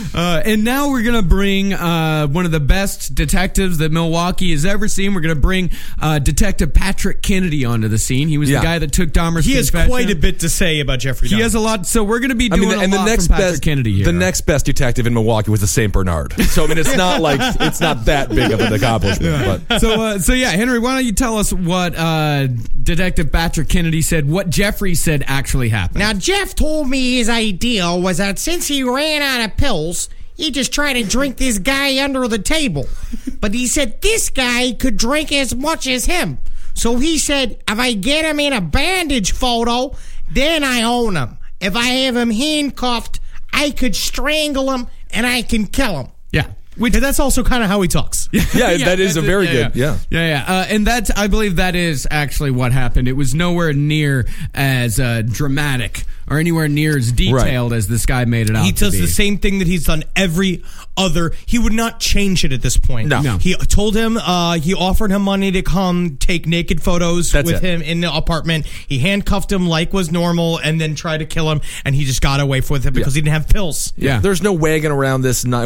[SPEAKER 5] And now we're going to bring one of the best detectives that Milwaukee has ever seen. We're going to bring Detective Patrick Kennedy onto the scene. He was the guy that took Dahmer's confession.
[SPEAKER 3] He has quite a bit to say about Jeffrey Dahmer.
[SPEAKER 5] He has a lot. So we're going to be doing a lot from Patrick Kennedy here.
[SPEAKER 4] The next best detective in Milwaukee was the St. Bernard. So, I mean, it's not like it's not that big of an accomplishment.
[SPEAKER 5] Yeah. But. So Henry, why don't you tell us what Detective Patrick Kennedy said, what Jeffrey said actually happened.
[SPEAKER 3] Now, Jeff told me his idea was that since he ran out of pills, he just tried to drink this guy under the table. But he said this guy could drink as much as him. So he said, if I get him in a bandage photo, then I own him. If I have him handcuffed, I could strangle him and I can kill him.
[SPEAKER 5] Yeah.
[SPEAKER 3] And that's also kind of how he talks.
[SPEAKER 4] Yeah, that is a very good. Yeah.
[SPEAKER 5] And I believe that is actually what happened. It was nowhere near as dramatic or anywhere near as detailed as this guy made it out to be.
[SPEAKER 3] He does the same thing that he's done every other. He would not change it at this point.
[SPEAKER 4] No.
[SPEAKER 3] He told him, he offered him money to come take naked photos with him in the apartment. He handcuffed him like was normal and then tried to kill him, and he just got away with it because he didn't have pills.
[SPEAKER 4] Yeah. There's no waving around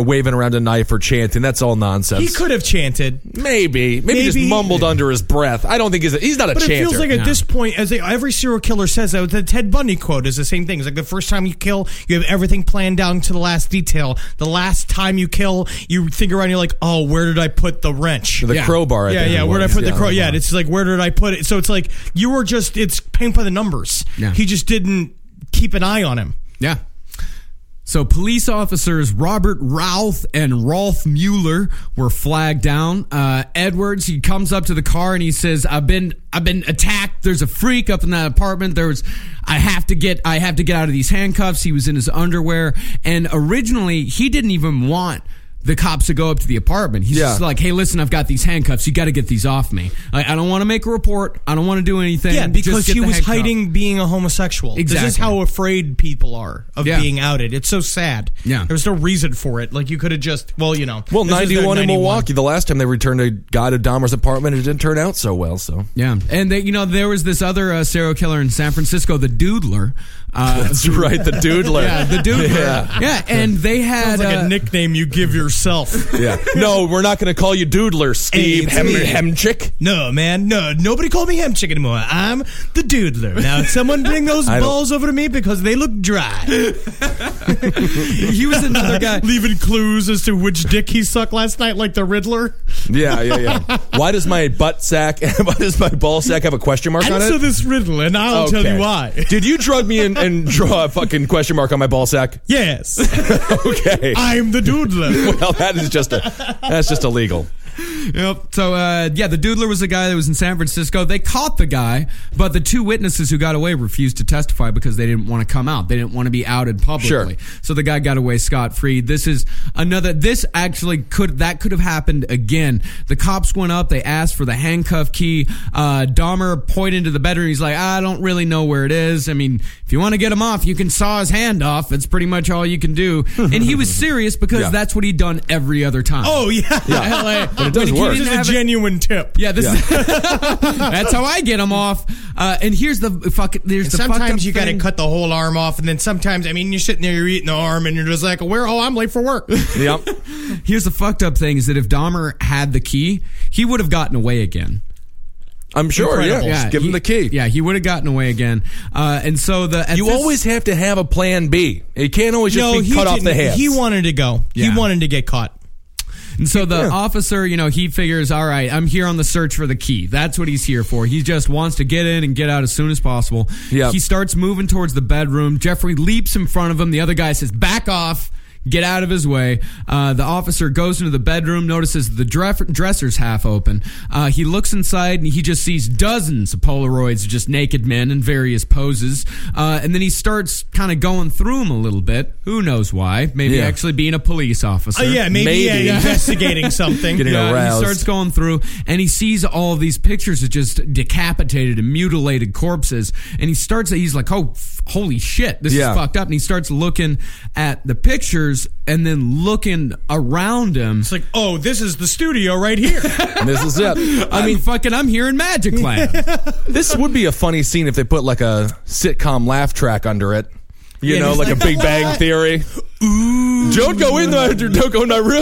[SPEAKER 4] a knife or chanting. That's all nonsense.
[SPEAKER 3] He could have chanted.
[SPEAKER 4] Maybe just mumbled under his breath. I don't think he's not a chanter.
[SPEAKER 3] But it feels like at this point, as every serial killer says, the Ted Bundy quote is the same thing. It's like the first time you kill, you have everything planned down to the last detail. The last time you kill, you think around, you're like, oh, where did I put the wrench?
[SPEAKER 4] The crowbar.
[SPEAKER 3] Where did I put the crowbar? Yeah, it's like, where did I put it? So it's like, it's paint by the numbers.
[SPEAKER 5] Yeah.
[SPEAKER 3] He just didn't keep an eye on him.
[SPEAKER 5] Yeah. So police officers Robert Routh and Rolf Mueller were flagged down. Edwards, he comes up to the car and he says, I've been attacked. There's a freak up in that apartment. I have to get out of these handcuffs. He was in his underwear. And originally he didn't even want the cops to go up to the apartment. He's just like, hey, listen, I've got these handcuffs. You got to get these off me. I don't want to make a report. I don't want to do anything.
[SPEAKER 3] Yeah, because he was hiding being a homosexual.
[SPEAKER 5] Exactly.
[SPEAKER 3] This is how afraid people are of being outed. It's so sad.
[SPEAKER 5] Yeah.
[SPEAKER 3] There was no reason for it. Like, you could have just,
[SPEAKER 4] Well, 91 in Milwaukee, the last time they returned a guy to Dahmer's apartment, it didn't turn out so well, so.
[SPEAKER 5] Yeah. And, there was this other serial killer in San Francisco, the Doodler.
[SPEAKER 4] That's right, the Doodler.
[SPEAKER 5] Yeah, the Doodler. Yeah, and they had...
[SPEAKER 3] Sounds like a nickname you give yourself.
[SPEAKER 4] Yeah. No, we're not going to call you Doodler, Steve Hemchick.
[SPEAKER 3] No, man. No, nobody call me Hemchick anymore. I'm the Doodler. Now, someone bring those balls over to me because they look dry.
[SPEAKER 5] He was another guy.
[SPEAKER 3] Leaving clues as to which dick he sucked last night like the Riddler.
[SPEAKER 4] Yeah. Why does my ball sack have a question mark on it?
[SPEAKER 3] Answer this riddle and I'll tell you why.
[SPEAKER 4] Did you drug me in and draw a fucking question mark on my ball sack?
[SPEAKER 3] Yes.
[SPEAKER 4] Okay.
[SPEAKER 3] I'm the Doodler.
[SPEAKER 4] Well, that's just illegal.
[SPEAKER 5] Yep. So, the Doodler was the guy that was in San Francisco. They caught the guy, but the two witnesses who got away refused to testify because they didn't want to come out. They didn't want to be outed publicly. Sure. So the guy got away scot-free. This could have happened again. The cops went up. They asked for the handcuff key. Dahmer pointed to the bedroom. He's like, I don't really know where it is. I mean, if you want to get him off, you can saw his hand off. It's pretty much all you can do. And he was serious because that's what he'd done every other time.
[SPEAKER 3] Oh, yeah.
[SPEAKER 4] But it does work.
[SPEAKER 3] This is a genuine tip.
[SPEAKER 5] Yeah, that's how I get them off. And here's the fucking.
[SPEAKER 3] Sometimes you got to cut the whole arm off, and then sometimes, you're sitting there, you're eating the arm, and you're just like, I'm late for work.
[SPEAKER 4] Yep.
[SPEAKER 5] Here's the fucked up thing: is that if Dahmer had the key, he would have gotten away again.
[SPEAKER 4] I'm sure.
[SPEAKER 3] Incredible.
[SPEAKER 4] Yeah. Give him the key.
[SPEAKER 5] Yeah, he would have gotten away again. And so
[SPEAKER 4] always have to have a plan B. It can't always just be cut off the hands.
[SPEAKER 3] He wanted to go. Yeah. He wanted to get caught.
[SPEAKER 5] And so the officer, he figures, all right, I'm here on the search for the key. That's what he's here for. He just wants to get in and get out as soon as possible. Yep. He starts moving towards the bedroom. Jeffrey leaps in front of him. The other guy says, back off. Get out of his way. The officer goes into the bedroom, notices the dresser's half open. He looks inside and he just sees dozens of Polaroids of just naked men in various poses. And then he starts kind of going through them a little bit. Who knows why? Maybe actually being a police officer.
[SPEAKER 3] Maybe. Investigating something.
[SPEAKER 4] Getting aroused.
[SPEAKER 5] He starts going through and he sees all of these pictures of just decapitated and mutilated corpses. And he's like, oh, holy shit, this is fucked up. And he starts looking at the pictures and then looking around him.
[SPEAKER 3] It's like, oh, this is the studio right here.
[SPEAKER 4] This is it.
[SPEAKER 5] I'm here in Magic Land.
[SPEAKER 4] This would be a funny scene if they put like a sitcom laugh track under it. Like a Big Bang Theory. Ooh. Don't go in there. Don't go in that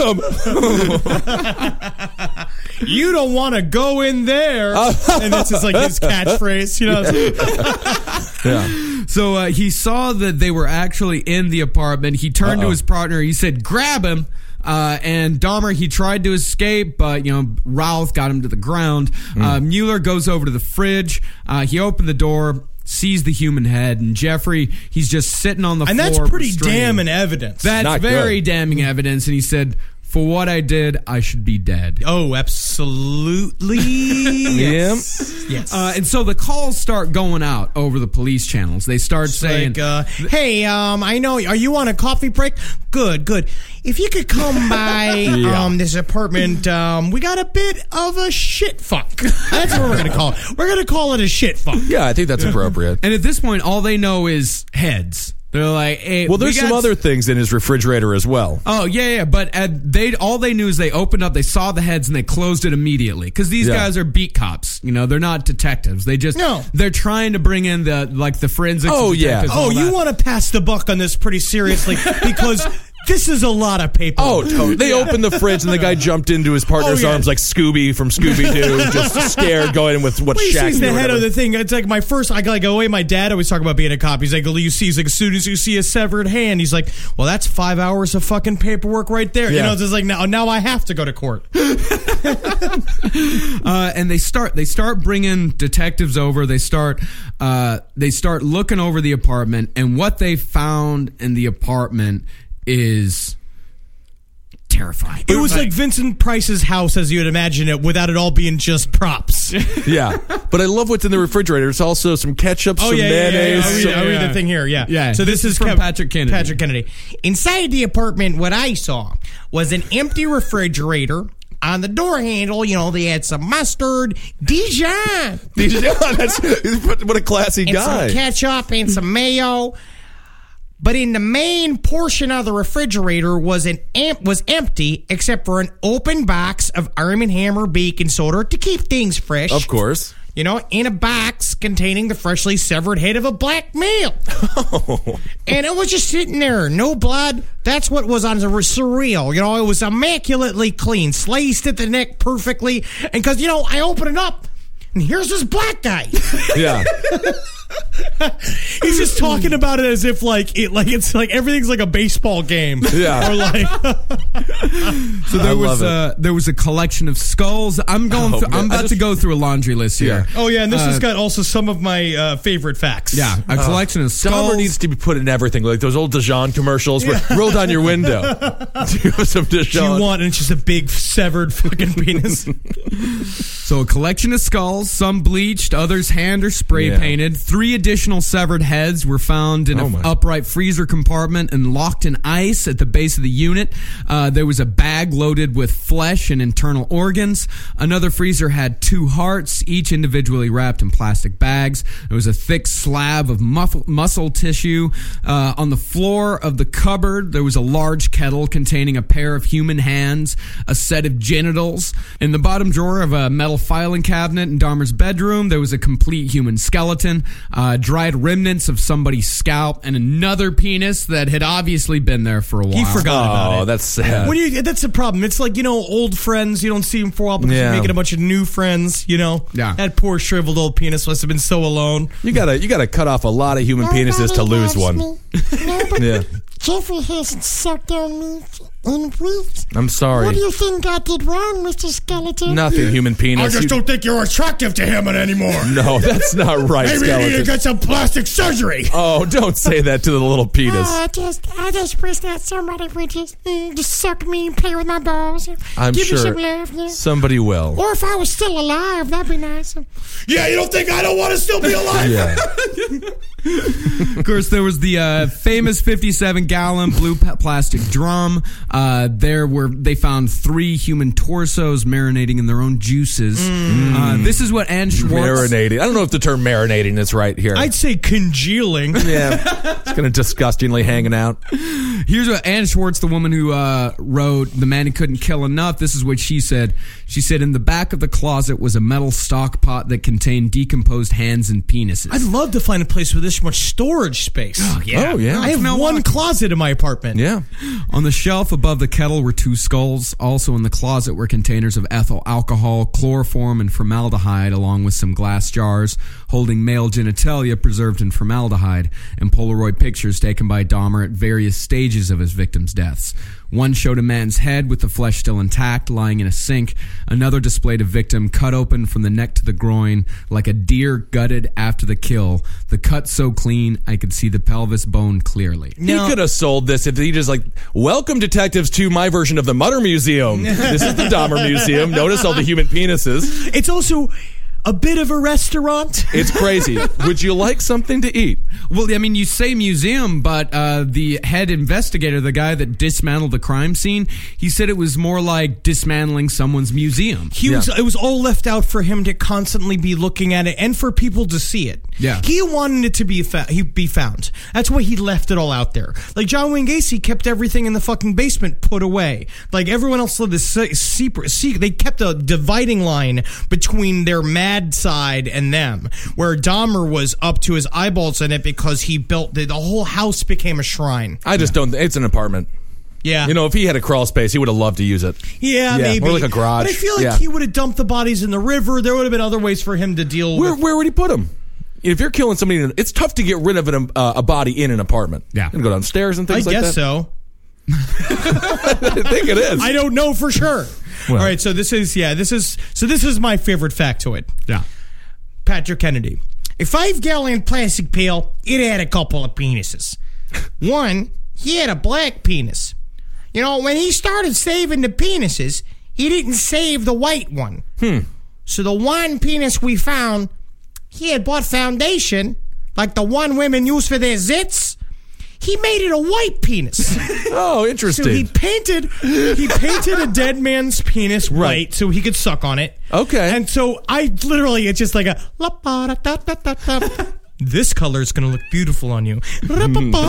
[SPEAKER 3] room. You don't want to go in there. And that's just like his catchphrase.
[SPEAKER 4] Yeah.
[SPEAKER 5] So he saw that they were actually in the apartment. He turned to his partner. He said, grab him. And Dahmer, he tried to escape, but, Routh got him to the ground. Mueller goes over to the fridge. He opened the door, sees the human head, and Jeffrey, he's just sitting on the floor.
[SPEAKER 3] And that's pretty damning evidence.
[SPEAKER 5] That's very damning evidence. And he said, for what I did, I should be dead.
[SPEAKER 3] Oh, absolutely.
[SPEAKER 4] Yes.
[SPEAKER 3] Yes.
[SPEAKER 5] And so the calls start going out over the police channels. They start saying,
[SPEAKER 3] hey, I know, are you on a coffee break? Good. If you could come by this apartment, we got a bit of a shit fuck. That's what we're going to call it. We're going to call it a shit fuck.
[SPEAKER 4] Yeah, I think that's appropriate.
[SPEAKER 5] And at this point, all they know is heads. They're like, hey,
[SPEAKER 4] well, there's some other things in his refrigerator as well.
[SPEAKER 5] Oh, yeah. But all they knew is they opened up, they saw the heads, and they closed it immediately. Because these guys are beat cops. They're not detectives. They're trying to bring in the forensics.
[SPEAKER 3] Oh, yeah. Oh, you want to pass the buck on this pretty seriously because This is a lot of paper.
[SPEAKER 4] Oh, totally. They opened the fridge and the guy jumped into his partner's arms like Scooby from Scooby-Doo, just scared, going in with what Shaq
[SPEAKER 3] sees the head of the thing. It's like my first, I gotta go away. My dad always talk about being a cop. He's like, he's like, as soon as you see a severed hand, he's like, well, that's 5 hours of fucking paperwork right there. You know, it's just like, now I have to go to court.
[SPEAKER 5] And they start bringing detectives over. They start looking over the apartment, and what they found in the apartment is terrifying.
[SPEAKER 3] It was like Vincent Price's house, as you would imagine it, without it all being just props.
[SPEAKER 4] Yeah, but I love what's in the refrigerator. It's also some ketchup, some mayonnaise.
[SPEAKER 3] I'll read the thing here. Yeah. So this is
[SPEAKER 5] from Patrick Kennedy.
[SPEAKER 3] Patrick Kennedy. Inside the apartment, what I saw was an empty refrigerator. On the door handle, they had some mustard, Dijon.
[SPEAKER 4] What a classy guy.
[SPEAKER 3] And some ketchup and some mayo. But in the main portion of the refrigerator was empty, except for an open box of Arm & Hammer baking soda to keep things fresh.
[SPEAKER 4] Of course.
[SPEAKER 3] In a box containing the freshly severed head of a black male. Oh. And it was just sitting there. No blood. That's what was on the surreal. It was immaculately clean. Sliced at the neck perfectly. And because, I open it up, and here's this black guy.
[SPEAKER 4] Yeah.
[SPEAKER 3] He's just talking about it as if it's like everything's like a baseball game.
[SPEAKER 4] Yeah.
[SPEAKER 3] Or like
[SPEAKER 5] So there was a collection of skulls. I'm about to go through a laundry list here.
[SPEAKER 3] Oh yeah, and this has got also some of my favorite facts.
[SPEAKER 5] Yeah, a collection of skulls.
[SPEAKER 4] Dahmer needs to be put in everything, like those old Dijon commercials where roll down your window. Do you have some Dijon?
[SPEAKER 3] Do you want? And it's just a big severed fucking penis.
[SPEAKER 5] So a collection of skulls, some bleached, others hand or spray painted. 3 additional severed heads were found in an upright freezer compartment and locked in ice at the base of the unit. There was a bag loaded with flesh and internal organs. Another freezer had 2 hearts, each individually wrapped in plastic bags. There was a thick slab of muscle tissue. On the floor of the cupboard, there was a large kettle containing a pair of human hands, a set of genitals. In the bottom drawer of a metal filing cabinet in Dahmer's bedroom, there was a complete human skeleton, dried remnants of somebody's scalp, and another penis that had obviously been there for a while.
[SPEAKER 3] He forgot about it.
[SPEAKER 4] Oh, that's sad.
[SPEAKER 3] That's the problem. It's like, old friends, you don't see them for a while because you're making a bunch of new friends,
[SPEAKER 5] Yeah.
[SPEAKER 3] That poor shriveled old penis must have been so alone.
[SPEAKER 4] You gotta cut off a lot of human penises to lose one. Yeah.
[SPEAKER 6] Jeffrey hasn't sucked on me in weeks.
[SPEAKER 4] I'm sorry.
[SPEAKER 6] What do you think I did wrong, Mr. Skeleton?
[SPEAKER 4] Nothing, human penis.
[SPEAKER 3] I just don't think you're attractive to him anymore.
[SPEAKER 4] No, that's not right,
[SPEAKER 3] Maybe
[SPEAKER 4] Skeleton.
[SPEAKER 3] you need to get some plastic surgery.
[SPEAKER 4] Oh, don't say that to the little penis.
[SPEAKER 6] I just wish that somebody would just suck me and play with my balls.
[SPEAKER 4] I'm
[SPEAKER 6] Give
[SPEAKER 4] sure
[SPEAKER 6] me some love, yeah.
[SPEAKER 4] somebody will.
[SPEAKER 6] Or if I was still alive, that'd be nice.
[SPEAKER 3] Yeah, you don't think I don't want to still be alive?
[SPEAKER 4] Yeah.
[SPEAKER 5] Of course, there was the famous 57-gallon blue plastic drum. They found 3 human torsos marinating in their own juices. This is what Ann Schwartz...
[SPEAKER 4] Marinating. I don't know if the term marinating is right here.
[SPEAKER 3] I'd say congealing.
[SPEAKER 4] Yeah. It's kind of disgustingly hanging out.
[SPEAKER 5] Here's what Ann Schwartz, the woman who wrote The Man Who Couldn't Kill Enough, this is what she said. She said, in the back of the closet was a metal stock pot that contained decomposed hands and penises.
[SPEAKER 3] I'd love to find a place with this much storage space.
[SPEAKER 4] Oh, yeah.
[SPEAKER 3] I have one closet in my apartment.
[SPEAKER 4] Yeah.
[SPEAKER 5] On the shelf above the kettle were 2 skulls. Also in the closet were containers of ethyl alcohol, chloroform, and formaldehyde, along with some glass jars holding male genitalia preserved in formaldehyde, and Polaroid pictures taken by Dahmer at various stages of his victims' deaths. One showed a man's head with the flesh still intact, lying in a sink. Another displayed a victim cut open from the neck to the groin, like a deer gutted after the kill. The cut so clean, I could see the pelvis bone clearly.
[SPEAKER 4] He could have sold this if he just welcome detectives to my version of the Mutter Museum. This is the Dahmer Museum. Notice all the human penises.
[SPEAKER 3] It's also a bit of a restaurant.
[SPEAKER 4] It's crazy. Would you like something to eat?
[SPEAKER 5] Well, I mean, you say museum, but the head investigator, the guy that dismantled the crime scene, he said it was more like dismantling someone's museum.
[SPEAKER 3] It was all left out for him to constantly be looking at it and for people to see it.
[SPEAKER 5] Yeah.
[SPEAKER 3] He wanted it to be found. That's why he left it all out there. Like John Wayne Gacy kept everything in the fucking basement put away. Like everyone else lived this secret. They kept a dividing line between their mad side and them, where Dahmer was up to his eyeballs in it because he built the whole house became a shrine.
[SPEAKER 4] I just don't. It's an apartment.
[SPEAKER 3] Yeah.
[SPEAKER 4] You know, if he had a crawl space, he would have loved to use it.
[SPEAKER 3] Yeah, maybe.
[SPEAKER 4] Or like a garage.
[SPEAKER 3] But I feel like he would have dumped the bodies in the river. There would have been other ways for him to deal with.
[SPEAKER 4] Where would he put them? If you're killing somebody, it's tough to get rid of a body in an apartment.
[SPEAKER 5] Yeah.
[SPEAKER 4] And go downstairs and things like that.
[SPEAKER 3] I guess so.
[SPEAKER 4] I think it is.
[SPEAKER 3] I don't know for sure.
[SPEAKER 4] Well.
[SPEAKER 3] All right, so this is my favorite factoid.
[SPEAKER 5] Yeah.
[SPEAKER 3] Patrick Kennedy. A 5-gallon plastic pail, it had a couple of penises. One, he had a black penis. You know, when he started saving the penises, he didn't save the white one. So the one penis we found, he had bought foundation, like the one women use for their zits. He made it a white penis.
[SPEAKER 4] Oh, interesting.
[SPEAKER 3] So he painted a dead man's penis white so he could suck on it.
[SPEAKER 4] Okay.
[SPEAKER 3] And so it's just like a this color is going to look beautiful on you. Like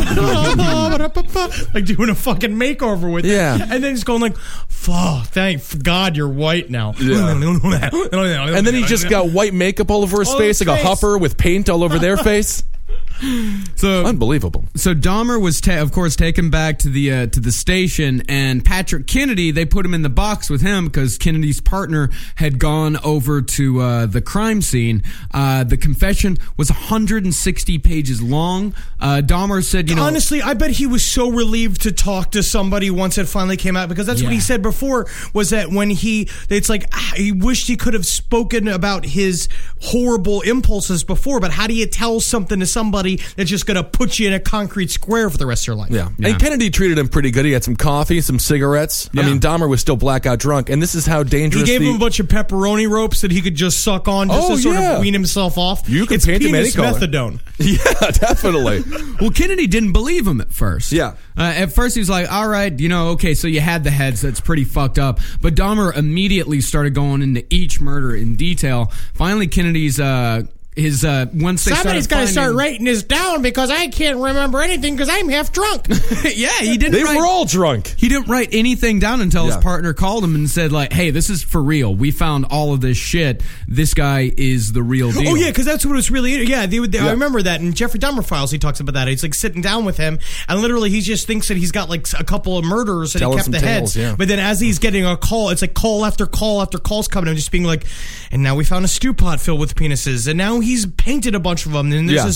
[SPEAKER 3] doing a fucking makeover with it.
[SPEAKER 4] Yeah.
[SPEAKER 3] And then he's going like, fuck, thank God you're white now.
[SPEAKER 4] Yeah. And then he just got white makeup all over his face, like a huffer with paint all over their face.
[SPEAKER 5] So
[SPEAKER 4] unbelievable.
[SPEAKER 5] So Dahmer was, of course, taken back to the station, and Patrick Kennedy, they put him in the box with him because Kennedy's partner had gone over to the crime scene. The confession was 160 pages long. Dahmer said,
[SPEAKER 3] honestly, I bet he was so relieved to talk to somebody once it finally came out, because that's what he said before, was that when it's like he wished he could have spoken about his horrible impulses before, but how do you tell something to somebody that's just going to put you in a concrete square for the rest of your life?
[SPEAKER 4] Yeah. And Kennedy treated him pretty good. He had some coffee, some cigarettes. Yeah. I mean, Dahmer was still blackout drunk, and this is how dangerous
[SPEAKER 3] he gave him a bunch of pepperoni ropes that he could just suck on just to sort of wean himself off.
[SPEAKER 4] You can paint him any color.
[SPEAKER 3] Methadone.
[SPEAKER 4] Yeah, definitely.
[SPEAKER 5] Well, Kennedy didn't believe him at first.
[SPEAKER 4] Yeah.
[SPEAKER 5] At first he was like, all right, okay, so you had the heads, that's pretty fucked up. But Dahmer immediately started going into each murder in detail. Finally, Kennedy's once they
[SPEAKER 3] somebody's got to start writing this down, because I can't remember anything because I'm half drunk.
[SPEAKER 5] Yeah, he didn't.
[SPEAKER 4] They were all drunk.
[SPEAKER 5] He didn't write anything down until his partner called him and said, like, "Hey, this is for real. We found all of this shit. This guy is the real deal."
[SPEAKER 3] Oh yeah, because that's what it's really. Yeah, I remember that in Jeffrey Dahmer Files. He talks about that. He's like sitting down with him, and literally he just thinks that he's got like a couple of murders and he kept the heads. Yeah. But then as he's getting a call, it's like call after call after call's coming, and just being like, and now we found a stew pot filled with penises, and now he's painted a bunch of them, and this is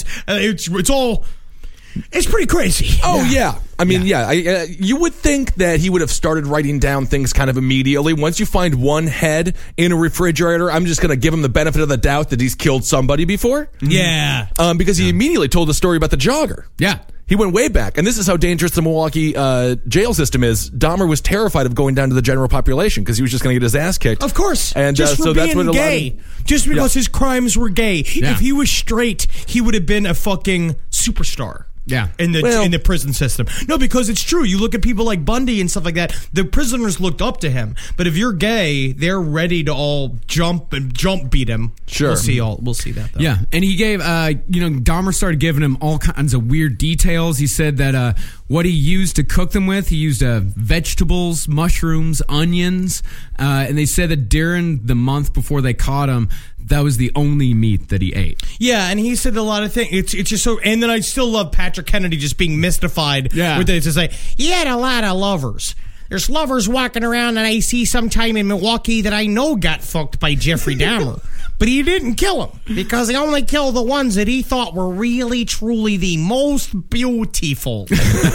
[SPEAKER 3] it's pretty crazy.
[SPEAKER 4] Oh yeah. I mean, you would think that he would have started writing down things kind of immediately. Once you find one head in a refrigerator, I'm just going to give him the benefit of the doubt that he's killed somebody before.
[SPEAKER 3] Yeah.
[SPEAKER 4] Because he immediately told the story about the jogger.
[SPEAKER 5] Yeah.
[SPEAKER 4] He went way back. And this is how dangerous the Milwaukee jail system is. Dahmer was terrified of going down to the general population because he was just going to get his ass kicked.
[SPEAKER 3] Of course.
[SPEAKER 4] And
[SPEAKER 3] just for
[SPEAKER 4] so
[SPEAKER 3] being
[SPEAKER 4] that's what
[SPEAKER 3] gay. Just because his crimes were gay. Yeah. If he was straight, he would have been a fucking superstar.
[SPEAKER 5] Yeah.
[SPEAKER 3] In the prison system. No, because it's true. You look at people like Bundy and stuff like that. The prisoners looked up to him. But if you're gay, they're ready to all jump beat him.
[SPEAKER 4] Sure.
[SPEAKER 3] We'll see that though.
[SPEAKER 5] Yeah. And he gave Dahmer started giving him all kinds of weird details. He said that what he used to cook them with, he used vegetables, mushrooms, onions. And they said that during the month before they caught him, that was the only meat that he ate.
[SPEAKER 3] Yeah, and he said a lot of things. It's just so. And then I still love Patrick Kennedy just being mystified with it. To say he had a lot of lovers. There's lovers walking around that I see sometime in Milwaukee that I know got fucked by Jeffrey Dahmer. But he didn't kill them because he only killed the ones that he thought were really, truly the most beautiful.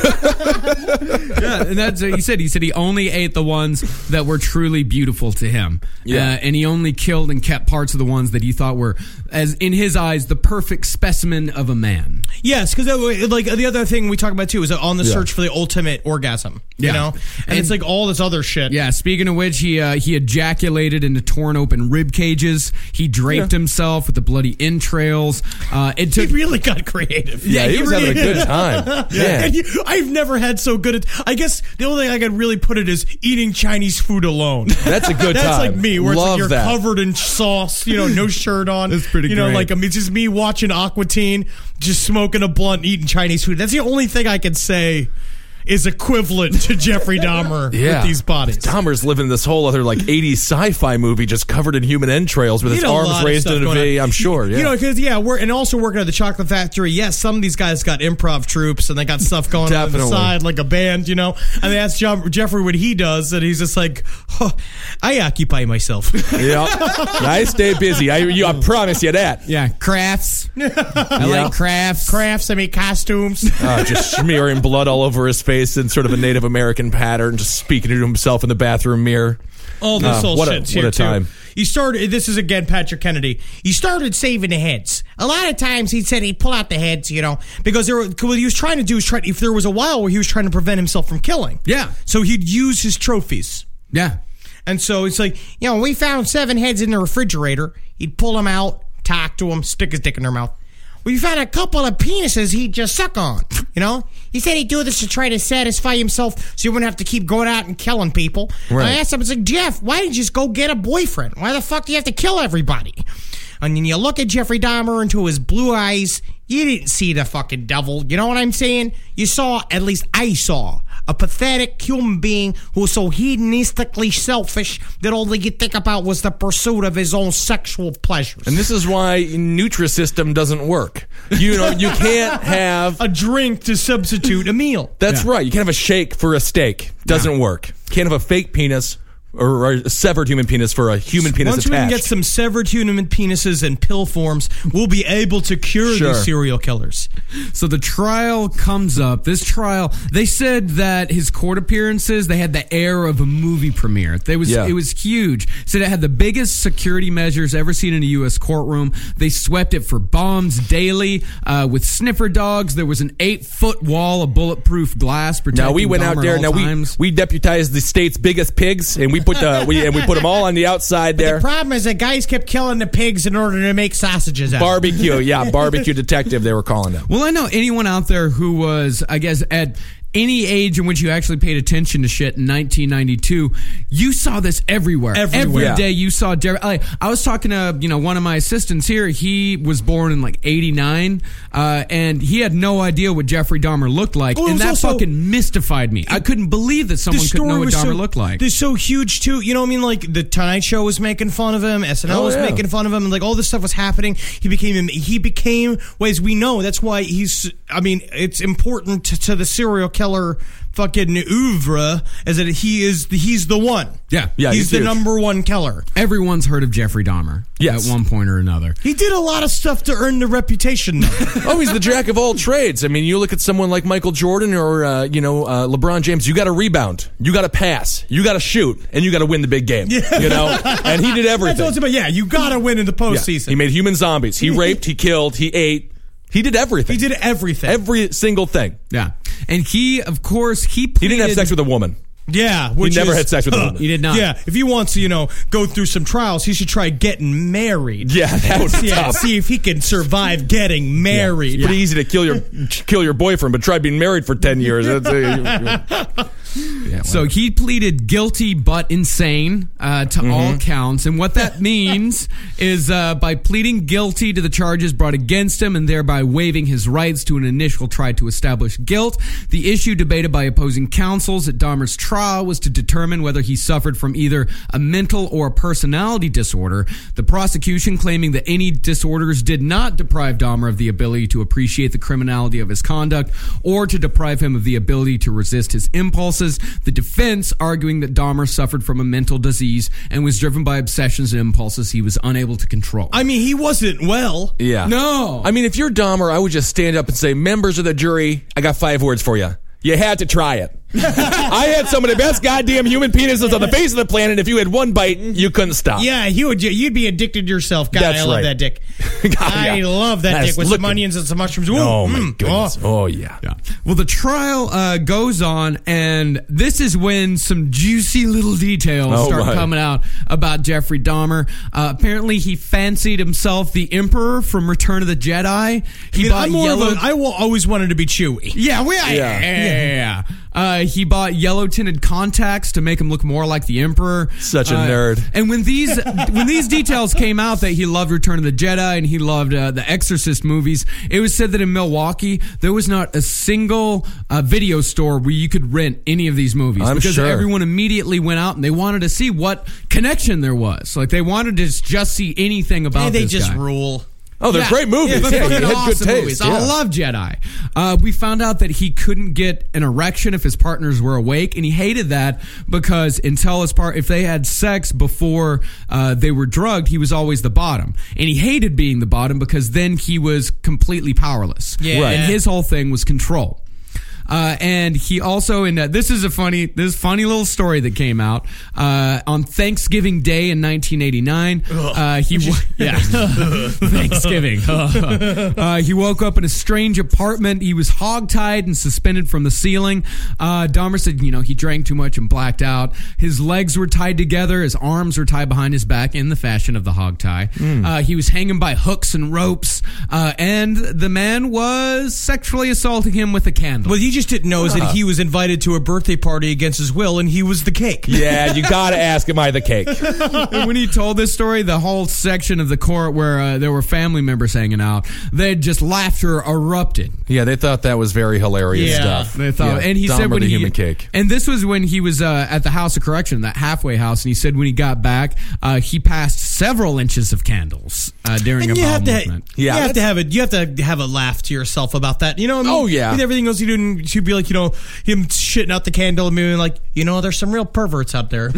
[SPEAKER 5] Yeah, and that's what he said. He said he only ate the ones that were truly beautiful to him. Yeah, and he only killed and kept parts of the ones that he thought were, as in his eyes, the perfect specimen of a man.
[SPEAKER 3] Yes, because like the other thing we talk about too is on the search for the ultimate orgasm. You know, and it's like all this other shit.
[SPEAKER 5] Yeah. Speaking of which, he ejaculated into torn open rib cages. He draped himself with the bloody entrails.
[SPEAKER 3] He really got creative.
[SPEAKER 4] Yeah, he was having a good time. Yeah.
[SPEAKER 3] I've never had so good. I guess the only thing I could really put it is eating Chinese food alone.
[SPEAKER 4] That's a good time.
[SPEAKER 3] That's like me, where
[SPEAKER 4] Love
[SPEAKER 3] it's like you're covered in sauce, no shirt on.
[SPEAKER 5] That's pretty great.
[SPEAKER 3] Like it's just me watching Aqua Teen, just smoking a blunt, eating Chinese food. That's the only thing I can say. is equivalent to Jeffrey Dahmer with these bodies.
[SPEAKER 4] Dahmer's living this whole other 80s sci-fi movie just covered in human entrails with his arms raised in a V, I'm sure. Yeah.
[SPEAKER 3] Because and also working at the chocolate factory, yes, some of these guys got improv troops and they got stuff going on the side like a band, and they asked Jeffrey what he does, and he's just like, I occupy myself.
[SPEAKER 4] Yeah, I stay busy. I promise you that.
[SPEAKER 5] Yeah, crafts. I like crafts.
[SPEAKER 3] Crafts, I make costumes.
[SPEAKER 4] Just smearing blood all over his face in sort of a Native American pattern, just speaking to himself in the bathroom mirror.
[SPEAKER 3] All this whole shit's here,
[SPEAKER 4] what a time.
[SPEAKER 3] He started, this is again Patrick Kennedy, he started saving the heads. A lot of times he said he'd pull out the heads, because what he was trying to do is if there was a while where he was trying to prevent himself from killing.
[SPEAKER 5] Yeah.
[SPEAKER 3] So he'd use his trophies.
[SPEAKER 5] Yeah.
[SPEAKER 3] And so it's like, we found 7 heads in the refrigerator. He'd pull them out, talk to them, stick his dick in their mouth. We found a couple of penises he'd just suck on, He said he'd do this to try to satisfy himself so he wouldn't have to keep going out and killing people. Right. And I asked him, Jeff, why didn't you just go get a boyfriend? Why the fuck do you have to kill everybody? And then you look at Jeffrey Dahmer into his blue eyes, you didn't see the fucking devil. You know what I'm saying? You saw, at least I saw, a pathetic human being who was so hedonistically selfish that all he could think about was the pursuit of his own sexual pleasures.
[SPEAKER 4] And this is why Nutrisystem doesn't work. You can't have
[SPEAKER 3] a drink to substitute a meal.
[SPEAKER 4] That's right. You can't have a shake for a steak. Doesn't work. Can't have a fake penis or a severed human penis for a human penis
[SPEAKER 3] Once
[SPEAKER 4] attached.
[SPEAKER 3] Once we can get some severed human penises in pill forms, we'll be able to cure these serial killers.
[SPEAKER 5] So the trial comes up. This trial, they said that his court appearances, they had the air of a movie premiere. It was huge. Said it had the biggest security measures ever seen in a U.S. courtroom. They swept it for bombs daily with sniffer dogs. There was an 8-foot wall of bulletproof glass protecting
[SPEAKER 4] Now we went
[SPEAKER 5] Dahmer
[SPEAKER 4] out there.
[SPEAKER 5] at all times.
[SPEAKER 4] We deputized the state's biggest pigs, and we put them all on the outside there.
[SPEAKER 3] The problem is that guys kept killing the pigs in order to make sausages out.
[SPEAKER 4] Barbecue detective, they were calling it.
[SPEAKER 5] Well, I know anyone out there who was, I guess, at any age in which you actually paid attention to shit in 1992, you saw this everywhere. Every day you saw I was talking to one of my assistants here. He was born in 89, and he had no idea what Jeffrey Dahmer looked like, and that fucking mystified me. I couldn't believe that someone could know what Dahmer looked like.
[SPEAKER 3] They're so huge too. The Tonight Show was making fun of him. SNL was making fun of him, and all this stuff was happening. He became, as we know, that's why it's important to the serial killer fucking oeuvre is that he's the one.
[SPEAKER 5] Yeah,
[SPEAKER 3] he's the number one killer.
[SPEAKER 5] Everyone's heard of Jeffrey Dahmer at one point or another.
[SPEAKER 3] He did a lot of stuff to earn the reputation, though.
[SPEAKER 4] He's the jack of all trades. I mean, you look at someone like Michael Jordan or LeBron James. You got to rebound, you got to pass, you got to shoot, and you got to win the big game. And he did everything.
[SPEAKER 3] You got to win in the postseason.
[SPEAKER 4] He made human zombies. He raped. He killed. He ate. He did everything. Every single thing.
[SPEAKER 5] Yeah. And he
[SPEAKER 4] didn't have sex with a woman.
[SPEAKER 3] Yeah.
[SPEAKER 4] He never had sex with a woman.
[SPEAKER 5] He did not.
[SPEAKER 3] Yeah. If he wants to, go through some trials, he should try getting married.
[SPEAKER 4] Yeah, that would be tough.
[SPEAKER 3] See if he can survive getting married.
[SPEAKER 4] Pretty easy to kill your boyfriend, but try being married for 10 years.
[SPEAKER 5] So he pleaded guilty but insane to all counts. And what that means is by pleading guilty to the charges brought against him and thereby waiving his rights to an initial try to establish guilt, the issue debated by opposing counsels at Dahmer's trial was to determine whether he suffered from either a mental or a personality disorder, the prosecution claiming that any disorders did not deprive Dahmer of the ability to appreciate the criminality of his conduct or to deprive him of the ability to resist his impulses. The defense arguing that Dahmer suffered from a mental disease and was driven by obsessions and impulses he was unable to control.
[SPEAKER 3] He wasn't well.
[SPEAKER 4] Yeah.
[SPEAKER 5] No.
[SPEAKER 4] If you're Dahmer, I would just stand up and say, members of the jury, I got 5 words for you. You had to try it. I had some of the best goddamn human penises on the face of the planet. If you had one bite, you couldn't stop.
[SPEAKER 3] Yeah, you'd be addicted yourself. God,
[SPEAKER 4] That's
[SPEAKER 3] I love
[SPEAKER 4] right.
[SPEAKER 3] that dick.
[SPEAKER 4] God,
[SPEAKER 3] I love that dick with some onions and some mushrooms. Ooh,
[SPEAKER 4] oh, my goodness. Oh, yeah.
[SPEAKER 5] Well, the trial goes on, and this is when some juicy little details start coming out about Jeffrey Dahmer. Apparently, he fancied himself the Emperor from Return of the Jedi. I always wanted to be Chewie.
[SPEAKER 3] Yeah.
[SPEAKER 5] He bought yellow tinted contacts to make him look more like the Emperor.
[SPEAKER 4] Such a nerd.
[SPEAKER 5] And when these details came out that he loved Return of the Jedi and he loved the Exorcist movies, it was said that in Milwaukee there was not a single video store where you could rent any of these movies because everyone immediately went out and they wanted to see what connection there was. Like they wanted to just see anything about this guy.
[SPEAKER 3] They just rule.
[SPEAKER 4] Oh, they're great movies.
[SPEAKER 5] Yeah,
[SPEAKER 4] he had
[SPEAKER 5] awesome
[SPEAKER 4] good taste.
[SPEAKER 5] Movies. I love Jedi. We found out that he couldn't get an erection if his partners were awake, and he hated that because if they had sex before they were drugged, he was always the bottom, and he hated being the bottom because then he was completely powerless.
[SPEAKER 3] Yeah, right.
[SPEAKER 5] And his whole thing was control. And he also this is a funny little story that came out on Thanksgiving Day in 1989. Thanksgiving. He woke up in a strange apartment. He was hogtied and suspended from the ceiling. Dahmer said, he drank too much and blacked out. His legs were tied together. His arms were tied behind his back in the fashion of the hog tie. He was hanging by hooks and ropes. And the man was sexually assaulting him with a candle.
[SPEAKER 3] Well, you just didn't know is that he was invited to a birthday party against his will, and he was the cake.
[SPEAKER 4] Yeah, you got to ask, am I the cake?
[SPEAKER 5] And when he told this story, the whole section of the court where there were family members hanging out, they just laughter erupted.
[SPEAKER 4] Yeah, they thought that was very hilarious stuff.
[SPEAKER 5] They thought, and he
[SPEAKER 4] Dahmer
[SPEAKER 5] said when
[SPEAKER 4] the human cake.
[SPEAKER 5] And this was when he was at the House of Correction, that halfway house, and he said when he got back, he passed several inches of candles during a bowel movement.
[SPEAKER 3] You have to have a laugh to yourself about that. You know what I mean?
[SPEAKER 4] Oh, yeah.
[SPEAKER 3] With everything else you do, and she'd be like, him shitting out the candle and being like, there's some real perverts out there.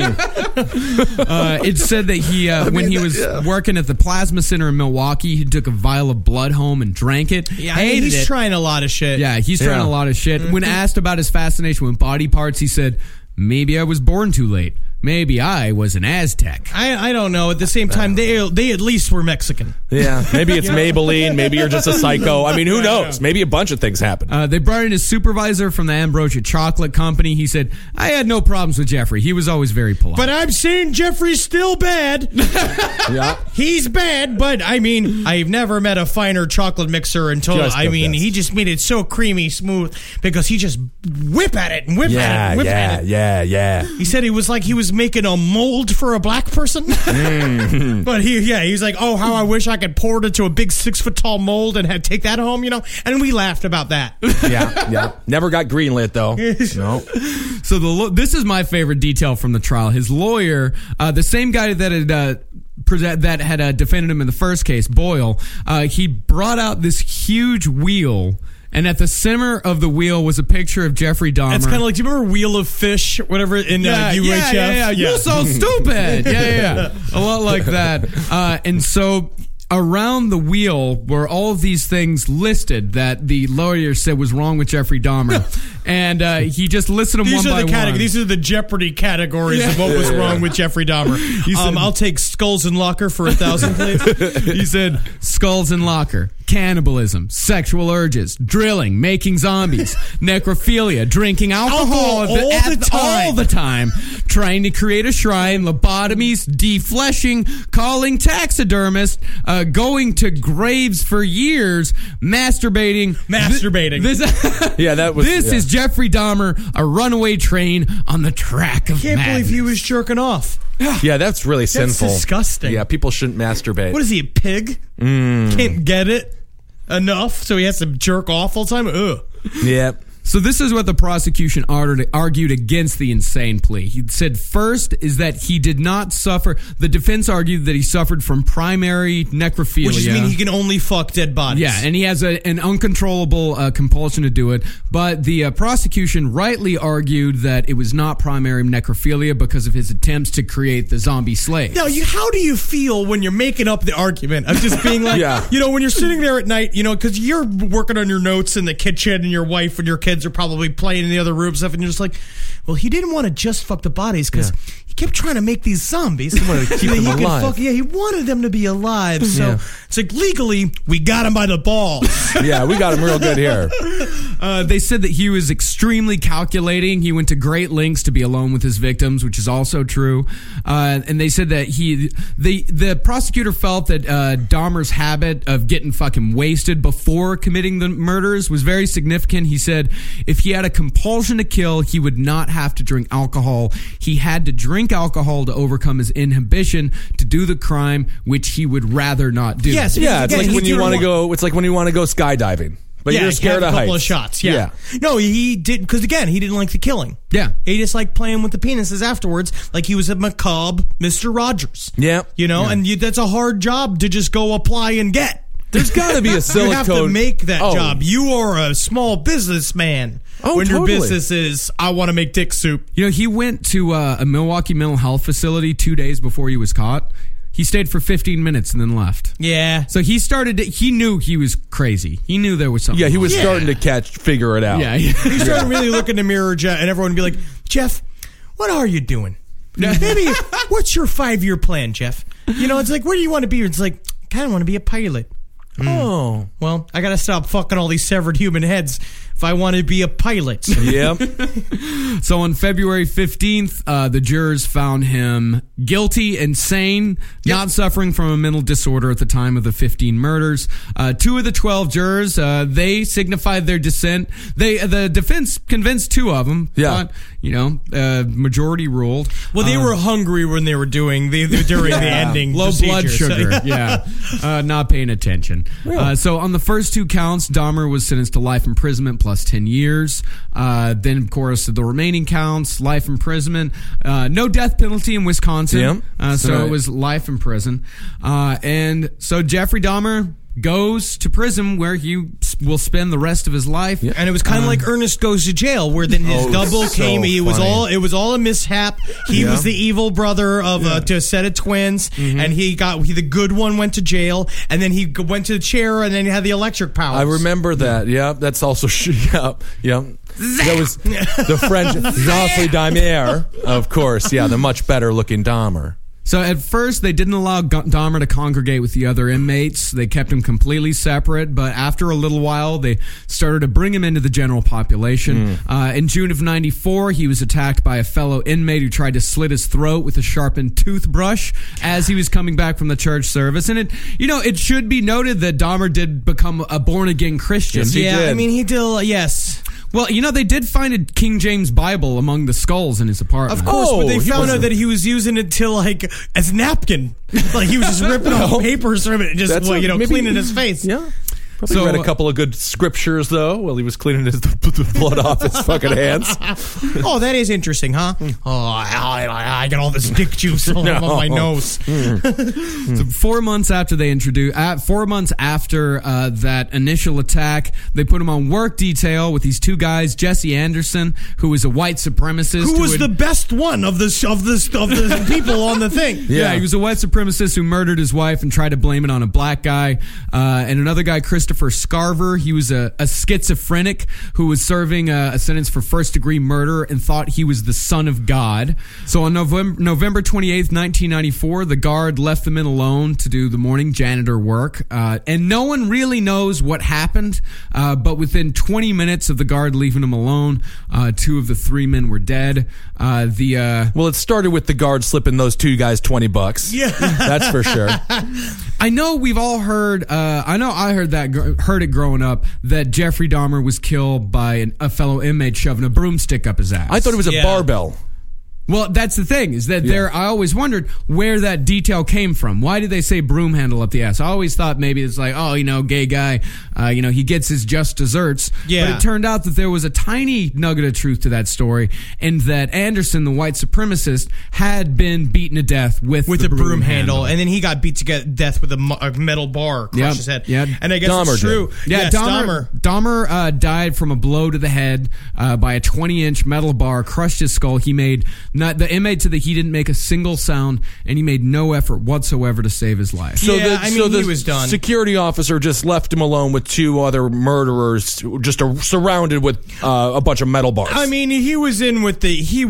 [SPEAKER 5] It said that he, when he was working at the Plasma Center in Milwaukee, he took a vial of blood home and drank it.
[SPEAKER 3] Yeah, he's trying a lot of shit.
[SPEAKER 5] Yeah, he's trying a lot of shit. Mm-hmm. When asked about his fascination with body parts, he said, maybe I was born too late. Maybe I was an Aztec.
[SPEAKER 3] I don't know. At the same time, they at least were Mexican.
[SPEAKER 4] Yeah, maybe it's Maybelline. Maybe you're just a psycho. I mean, who knows? Maybe a bunch of things happen.
[SPEAKER 5] They brought in his supervisor from the Ambrosia Chocolate Company. He said, I had no problems with Jeffrey. He was always very polite.
[SPEAKER 3] But I'm saying Jeffrey's still bad.
[SPEAKER 4] Yeah,
[SPEAKER 3] he's bad, but I mean, I've never met a finer chocolate mixer until, he just made it so creamy smooth because he just whip at it and whip at it.
[SPEAKER 4] Yeah.
[SPEAKER 3] He said he was making a mold for a black person. But he's like, oh, how I wish I could pour it into a big 6-foot tall mold and take that home, and we laughed about that.
[SPEAKER 4] Yeah. Never got greenlit though. No.
[SPEAKER 5] So this is my favorite detail from the trial. His lawyer, the same guy that had defended him in the first case, Boyle, he brought out this huge wheel. And at the center of the wheel was a picture of Jeffrey Dahmer.
[SPEAKER 3] It's kind of like, do you remember Wheel of Fish, whatever, in UHF?
[SPEAKER 5] Yeah. You're so stupid. Yeah. A lot like that. And so around the wheel were all of these things listed that the lawyer said was wrong with Jeffrey Dahmer. And he just listed them one by one.
[SPEAKER 3] These are the Jeopardy categories of what was wrong with Jeffrey Dahmer. He said, I'll take Skulls and Locker for 1,000, please.
[SPEAKER 5] He said, Skulls and Locker. Cannibalism, sexual urges, drilling, making zombies, necrophilia, drinking alcohol all the time, trying to create a shrine, lobotomies, defleshing, calling taxidermists, going to graves for years, masturbating. This is Jeffrey Dahmer, a runaway train on the track of madness.
[SPEAKER 3] I can't believe he was jerking off.
[SPEAKER 4] Yeah, that's really sinful.
[SPEAKER 3] That's disgusting.
[SPEAKER 4] Yeah, people shouldn't masturbate.
[SPEAKER 3] What is he, a pig? Can't get it enough, so he has to jerk off all the time? Ugh.
[SPEAKER 4] Yep.
[SPEAKER 5] So this is what the prosecution argued against the insane plea. He said first is that he did not suffer. The defense argued that he suffered from primary necrophilia.
[SPEAKER 3] Which means he can only fuck dead bodies.
[SPEAKER 5] Yeah, and he has an uncontrollable compulsion to do it. But the prosecution rightly argued that it was not primary necrophilia because of his attempts to create the zombie slave.
[SPEAKER 3] Now, how do you feel when you're making up the argument of just being like, when you're sitting there at night, because you're working on your notes in the kitchen and your wife and your kids are probably playing in the other room stuff, and you're just like, well, he didn't want to just fuck the bodies because he kept trying to make these zombies. He wanted to keep them alive. He wanted them to be alive. So it's like, legally, we got him by the balls.
[SPEAKER 4] Yeah, we got him real good here.
[SPEAKER 5] They said that he was extremely calculating. He went to great lengths to be alone with his victims, which is also true. And they said that the prosecutor felt that Dahmer's habit of getting fucking wasted before committing the murders was very significant. He said if he had a compulsion to kill, he would not have to drink alcohol. He had to drink alcohol to overcome his inhibition to do the crime, which he would rather not do.
[SPEAKER 3] Yes,
[SPEAKER 4] Yeah, it's
[SPEAKER 3] again,
[SPEAKER 4] like when
[SPEAKER 3] he
[SPEAKER 4] you
[SPEAKER 3] didn't
[SPEAKER 4] want to
[SPEAKER 3] want-
[SPEAKER 4] go. It's like when you want to go skydiving, but you're scared
[SPEAKER 3] have
[SPEAKER 4] of
[SPEAKER 3] a couple
[SPEAKER 4] heights.
[SPEAKER 3] of shots. Yeah. No, he did because again, he didn't like the killing.
[SPEAKER 5] Yeah.
[SPEAKER 3] He just liked playing with the penises afterwards, like he was a macabre Mr. Rogers.
[SPEAKER 4] Yeah.
[SPEAKER 3] And that's a hard job to just go apply and get.
[SPEAKER 4] There's got to be a silicone.
[SPEAKER 3] You have to make that
[SPEAKER 4] Oh.
[SPEAKER 3] job. You are a small businessman.
[SPEAKER 4] Oh,
[SPEAKER 3] when
[SPEAKER 4] totally.
[SPEAKER 3] your business is, I want to make dick soup.
[SPEAKER 5] He went to a Milwaukee mental health facility 2 days before he was caught. He stayed for 15 minutes and then left.
[SPEAKER 3] Yeah.
[SPEAKER 5] So he knew he was crazy. He knew there was something.
[SPEAKER 4] Yeah, he was
[SPEAKER 5] wrong.
[SPEAKER 4] starting to figure it out.
[SPEAKER 5] Yeah.
[SPEAKER 3] He started really looking in the mirror, Jeff, and everyone would be like, Jeff, what are you doing? Maybe, what's your 5-year plan, Jeff? It's like, where do you want to be? It's like, I kind of want to be a pilot.
[SPEAKER 4] Oh.
[SPEAKER 3] Well, I got to stop fucking all these severed human heads if I want to be a pilot.
[SPEAKER 4] Yep.
[SPEAKER 5] So on February 15th, the jurors found him guilty and sane, not suffering from a mental disorder at the time of the 15 murders. 2 of the 12 jurors, they signified their dissent. The defense convinced 2 of them.
[SPEAKER 4] Yeah.
[SPEAKER 5] But, majority ruled.
[SPEAKER 3] Well, they were hungry when they were during the ending.
[SPEAKER 5] Low
[SPEAKER 3] procedure,
[SPEAKER 5] blood sugar.
[SPEAKER 3] so-
[SPEAKER 5] Yeah. Not paying attention. So on the first 2 counts, Dahmer was sentenced to life imprisonment plus 10 years. Then, of course, the remaining counts, life imprisonment. No death penalty in Wisconsin. So
[SPEAKER 4] Right.
[SPEAKER 5] it was life in prison. And so Jeffrey Dahmer goes to prison where he will spend the rest of his life.
[SPEAKER 3] And it was kind of like Ernest Goes to Jail, where then his double
[SPEAKER 4] so
[SPEAKER 3] came. It was
[SPEAKER 4] funny.
[SPEAKER 3] all a mishap. He was the evil brother of to a set of twins, and the good one went to jail, and then he went to the chair, and then he had the electric powers.
[SPEAKER 4] I remember that. Yeah, that's also. Yeah. That was the French Jean-Philippe Dahmer, of course. Yeah, the much better looking Dahmer.
[SPEAKER 5] So at first, they didn't allow Dahmer to congregate with the other inmates. They kept him completely separate. But after a little while, they started to bring him into the general population. In June of '94, he was attacked by a fellow inmate who tried to slit his throat with a sharpened toothbrush as he was coming back from the church service. And it should be noted that Dahmer did become a born-again Christian.
[SPEAKER 4] Yes, he did.
[SPEAKER 3] I mean, he did. Yes.
[SPEAKER 5] Well, they did find a King James Bible among the skulls in his apartment.
[SPEAKER 3] Of course, but they
[SPEAKER 4] he
[SPEAKER 3] found out
[SPEAKER 4] wasn't-
[SPEAKER 3] that he was using it as napkin. Like he was just ripping off papers from it and just
[SPEAKER 4] maybe-
[SPEAKER 3] cleaning his face.
[SPEAKER 4] Yeah. Probably
[SPEAKER 5] So-
[SPEAKER 4] read a couple of good scriptures, though, while he was cleaning the blood off his fucking hands.
[SPEAKER 3] Oh, that is interesting, huh? Oh, I got all this dick juice all over my nose.
[SPEAKER 5] So 4 months after they introduced, 4 months after that initial attack, they put him on work detail with these 2 guys, Jesse Anderson, who was a white supremacist,
[SPEAKER 3] Who was
[SPEAKER 5] had-
[SPEAKER 3] the best one of the people on the thing?
[SPEAKER 5] Yeah, he was a white supremacist who murdered his wife and tried to blame it on a black guy. And another guy, Christopher Scarver, he was a schizophrenic who was serving a sentence for first-degree murder and thought he was the son of God. So on November 28th, 1994, the guard left the men alone to do the morning janitor work. And no one really knows what happened, but within 20 minutes of the guard leaving him alone, 2 of the 3 men were dead.
[SPEAKER 4] Well, it started with the guard slipping those 2 guys $20.
[SPEAKER 3] Yeah.
[SPEAKER 4] That's for sure.
[SPEAKER 5] I know we've all heard. I know I heard it growing up that Jeffrey Dahmer was killed by a fellow inmate shoving a broomstick up his ass.
[SPEAKER 4] I thought it was a
[SPEAKER 3] Yeah.
[SPEAKER 4] barbell.
[SPEAKER 5] Well, that's the thing is that I always wondered where that detail came from. Why did they say broom handle up the ass? I always thought maybe it's like, gay guy, he gets his just desserts.
[SPEAKER 3] Yeah.
[SPEAKER 5] But it turned out that there was a tiny nugget of truth to that story, and that Anderson, the white supremacist, had been beaten to death with
[SPEAKER 3] a broom handle, and then he got beat to death with a metal bar across his head.
[SPEAKER 5] Yeah.
[SPEAKER 3] And I guess
[SPEAKER 4] Dahmer
[SPEAKER 3] it's true.
[SPEAKER 4] did.
[SPEAKER 5] Yeah,
[SPEAKER 3] Yes,
[SPEAKER 5] Dahmer died from a blow to the head by a 20-inch metal bar, crushed his skull. The inmate said that he didn't make a single sound, and he made no effort whatsoever to save his life.
[SPEAKER 3] So he was done.
[SPEAKER 4] Security officer just left him alone with 2 other murderers, just surrounded with a bunch of metal bars.
[SPEAKER 3] I mean, he was in with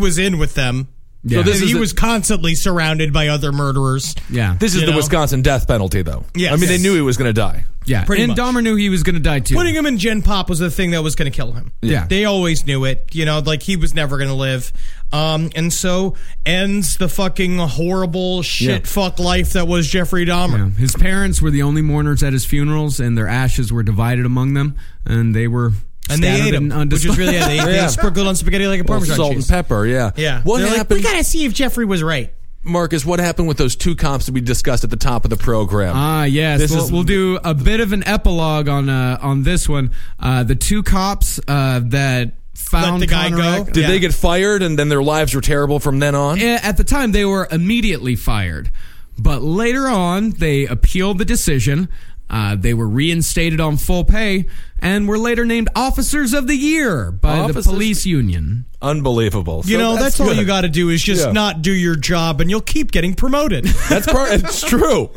[SPEAKER 3] them.
[SPEAKER 5] Yeah.
[SPEAKER 3] So
[SPEAKER 5] This
[SPEAKER 3] he was constantly surrounded by other murderers.
[SPEAKER 5] Yeah.
[SPEAKER 4] This is
[SPEAKER 3] You
[SPEAKER 4] the
[SPEAKER 3] know?
[SPEAKER 4] Wisconsin death penalty, though.
[SPEAKER 3] Yes.
[SPEAKER 4] I mean, they
[SPEAKER 3] Yes.
[SPEAKER 4] knew he was going to die.
[SPEAKER 5] Yeah,
[SPEAKER 3] Pretty
[SPEAKER 5] and
[SPEAKER 3] much.
[SPEAKER 5] Dahmer knew he was going to die too.
[SPEAKER 3] Putting him in Gen Pop was the thing that was going to kill him.
[SPEAKER 5] Yeah.
[SPEAKER 3] They always knew it. Like he was never going to live. And so ends the fucking horrible shit fuck life that was Jeffrey Dahmer.
[SPEAKER 5] Yeah. His parents were the only mourners at his funerals, and their ashes were divided among them, and they were
[SPEAKER 3] And they ate them, which was really, they sprinkled on spaghetti like a Parmesan
[SPEAKER 4] salt
[SPEAKER 3] cheese.
[SPEAKER 4] and pepper, yeah.
[SPEAKER 3] Yeah.
[SPEAKER 4] What
[SPEAKER 3] They're
[SPEAKER 4] happened?
[SPEAKER 3] like, we got to see if Jeffrey was right.
[SPEAKER 4] Marcus, what happened with those two cops that we discussed at the top of the program?
[SPEAKER 5] Yes. We'll do a bit of an epilogue on this one. The two cops that found
[SPEAKER 3] let the guy
[SPEAKER 5] Connor
[SPEAKER 3] go.
[SPEAKER 4] Did they get fired and then their lives were terrible from then on?
[SPEAKER 5] At the time, they were immediately fired. But later on, they appealed the decision. They were reinstated on full pay and were later named Officers of the Year by the police union.
[SPEAKER 4] Unbelievable.
[SPEAKER 3] You know, that's all you got to do is just not do your job and you'll keep getting promoted.
[SPEAKER 4] It's true.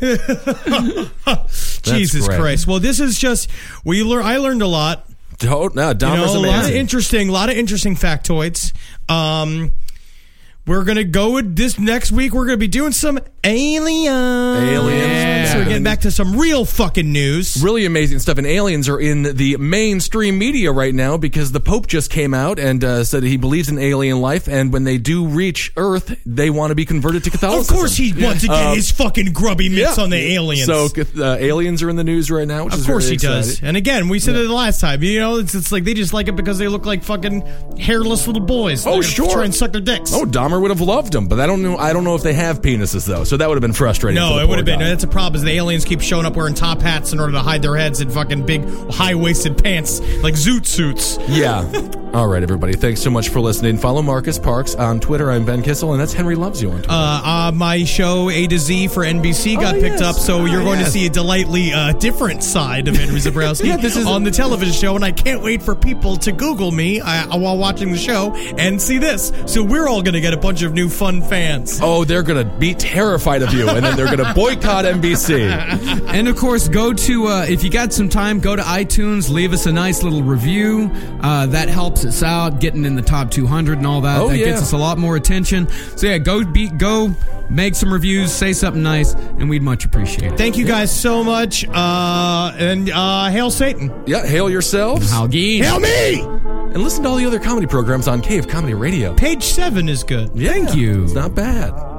[SPEAKER 3] Jesus Christ. Well, this is just, I learned a lot.
[SPEAKER 4] Dahmer's amazing.
[SPEAKER 3] A lot of interesting factoids. We're going to go with this next week. We're going to be doing some aliens. So we're getting back to some real fucking news.
[SPEAKER 4] Really amazing stuff. And aliens are in the mainstream media right now because the Pope just came out and said he believes in alien life. And when they do reach Earth, they want to be converted to Catholicism.
[SPEAKER 3] Of course he wants to get his fucking grubby mitts on the aliens.
[SPEAKER 4] So aliens are in the news right now, which is very exciting. Of course he does.
[SPEAKER 3] And again, we said it the last time. You know, it's like they just like it because they look like fucking hairless little boys.
[SPEAKER 4] Oh, sure.
[SPEAKER 3] Try and suck their dicks.
[SPEAKER 4] Oh, Dahmer would have loved them, but I don't know if they have penises though. So that would have been frustrating.
[SPEAKER 3] No, it would have been. That's a problem. Is the aliens keep showing up wearing top hats in order to hide their heads in fucking big high-waisted pants like zoot suits.
[SPEAKER 4] Yeah. All right, everybody. Thanks so much for listening. Follow Marcus Parks on Twitter. I'm Ben Kissel, and that's Henry Loves You on Twitter. My
[SPEAKER 3] show A to Z for NBC got picked up, so you're going to see a delightfully different side of Henry Zebrowski
[SPEAKER 4] this is
[SPEAKER 3] on the television show, and I can't wait for people to Google me while watching the show and see this. So we're all going to get a bunch of new fun fans.
[SPEAKER 4] Oh, they're going to be terrified of you, and then they're going to boycott NBC.
[SPEAKER 5] And of course, go to if you got some time, go to iTunes, leave us a nice little review. That helps us out, getting in the top 200 and all that. That gets us a lot more attention. So yeah, go make some reviews, say something nice, and we'd much appreciate it.
[SPEAKER 3] Thank you guys so much, and hail Satan.
[SPEAKER 4] Yeah, hail yourselves.
[SPEAKER 5] Hail
[SPEAKER 3] me.
[SPEAKER 4] And listen to all the other comedy programs on Cave Comedy Radio.
[SPEAKER 3] Page 7 is good.
[SPEAKER 4] Yeah,
[SPEAKER 5] thank you.
[SPEAKER 4] It's not bad.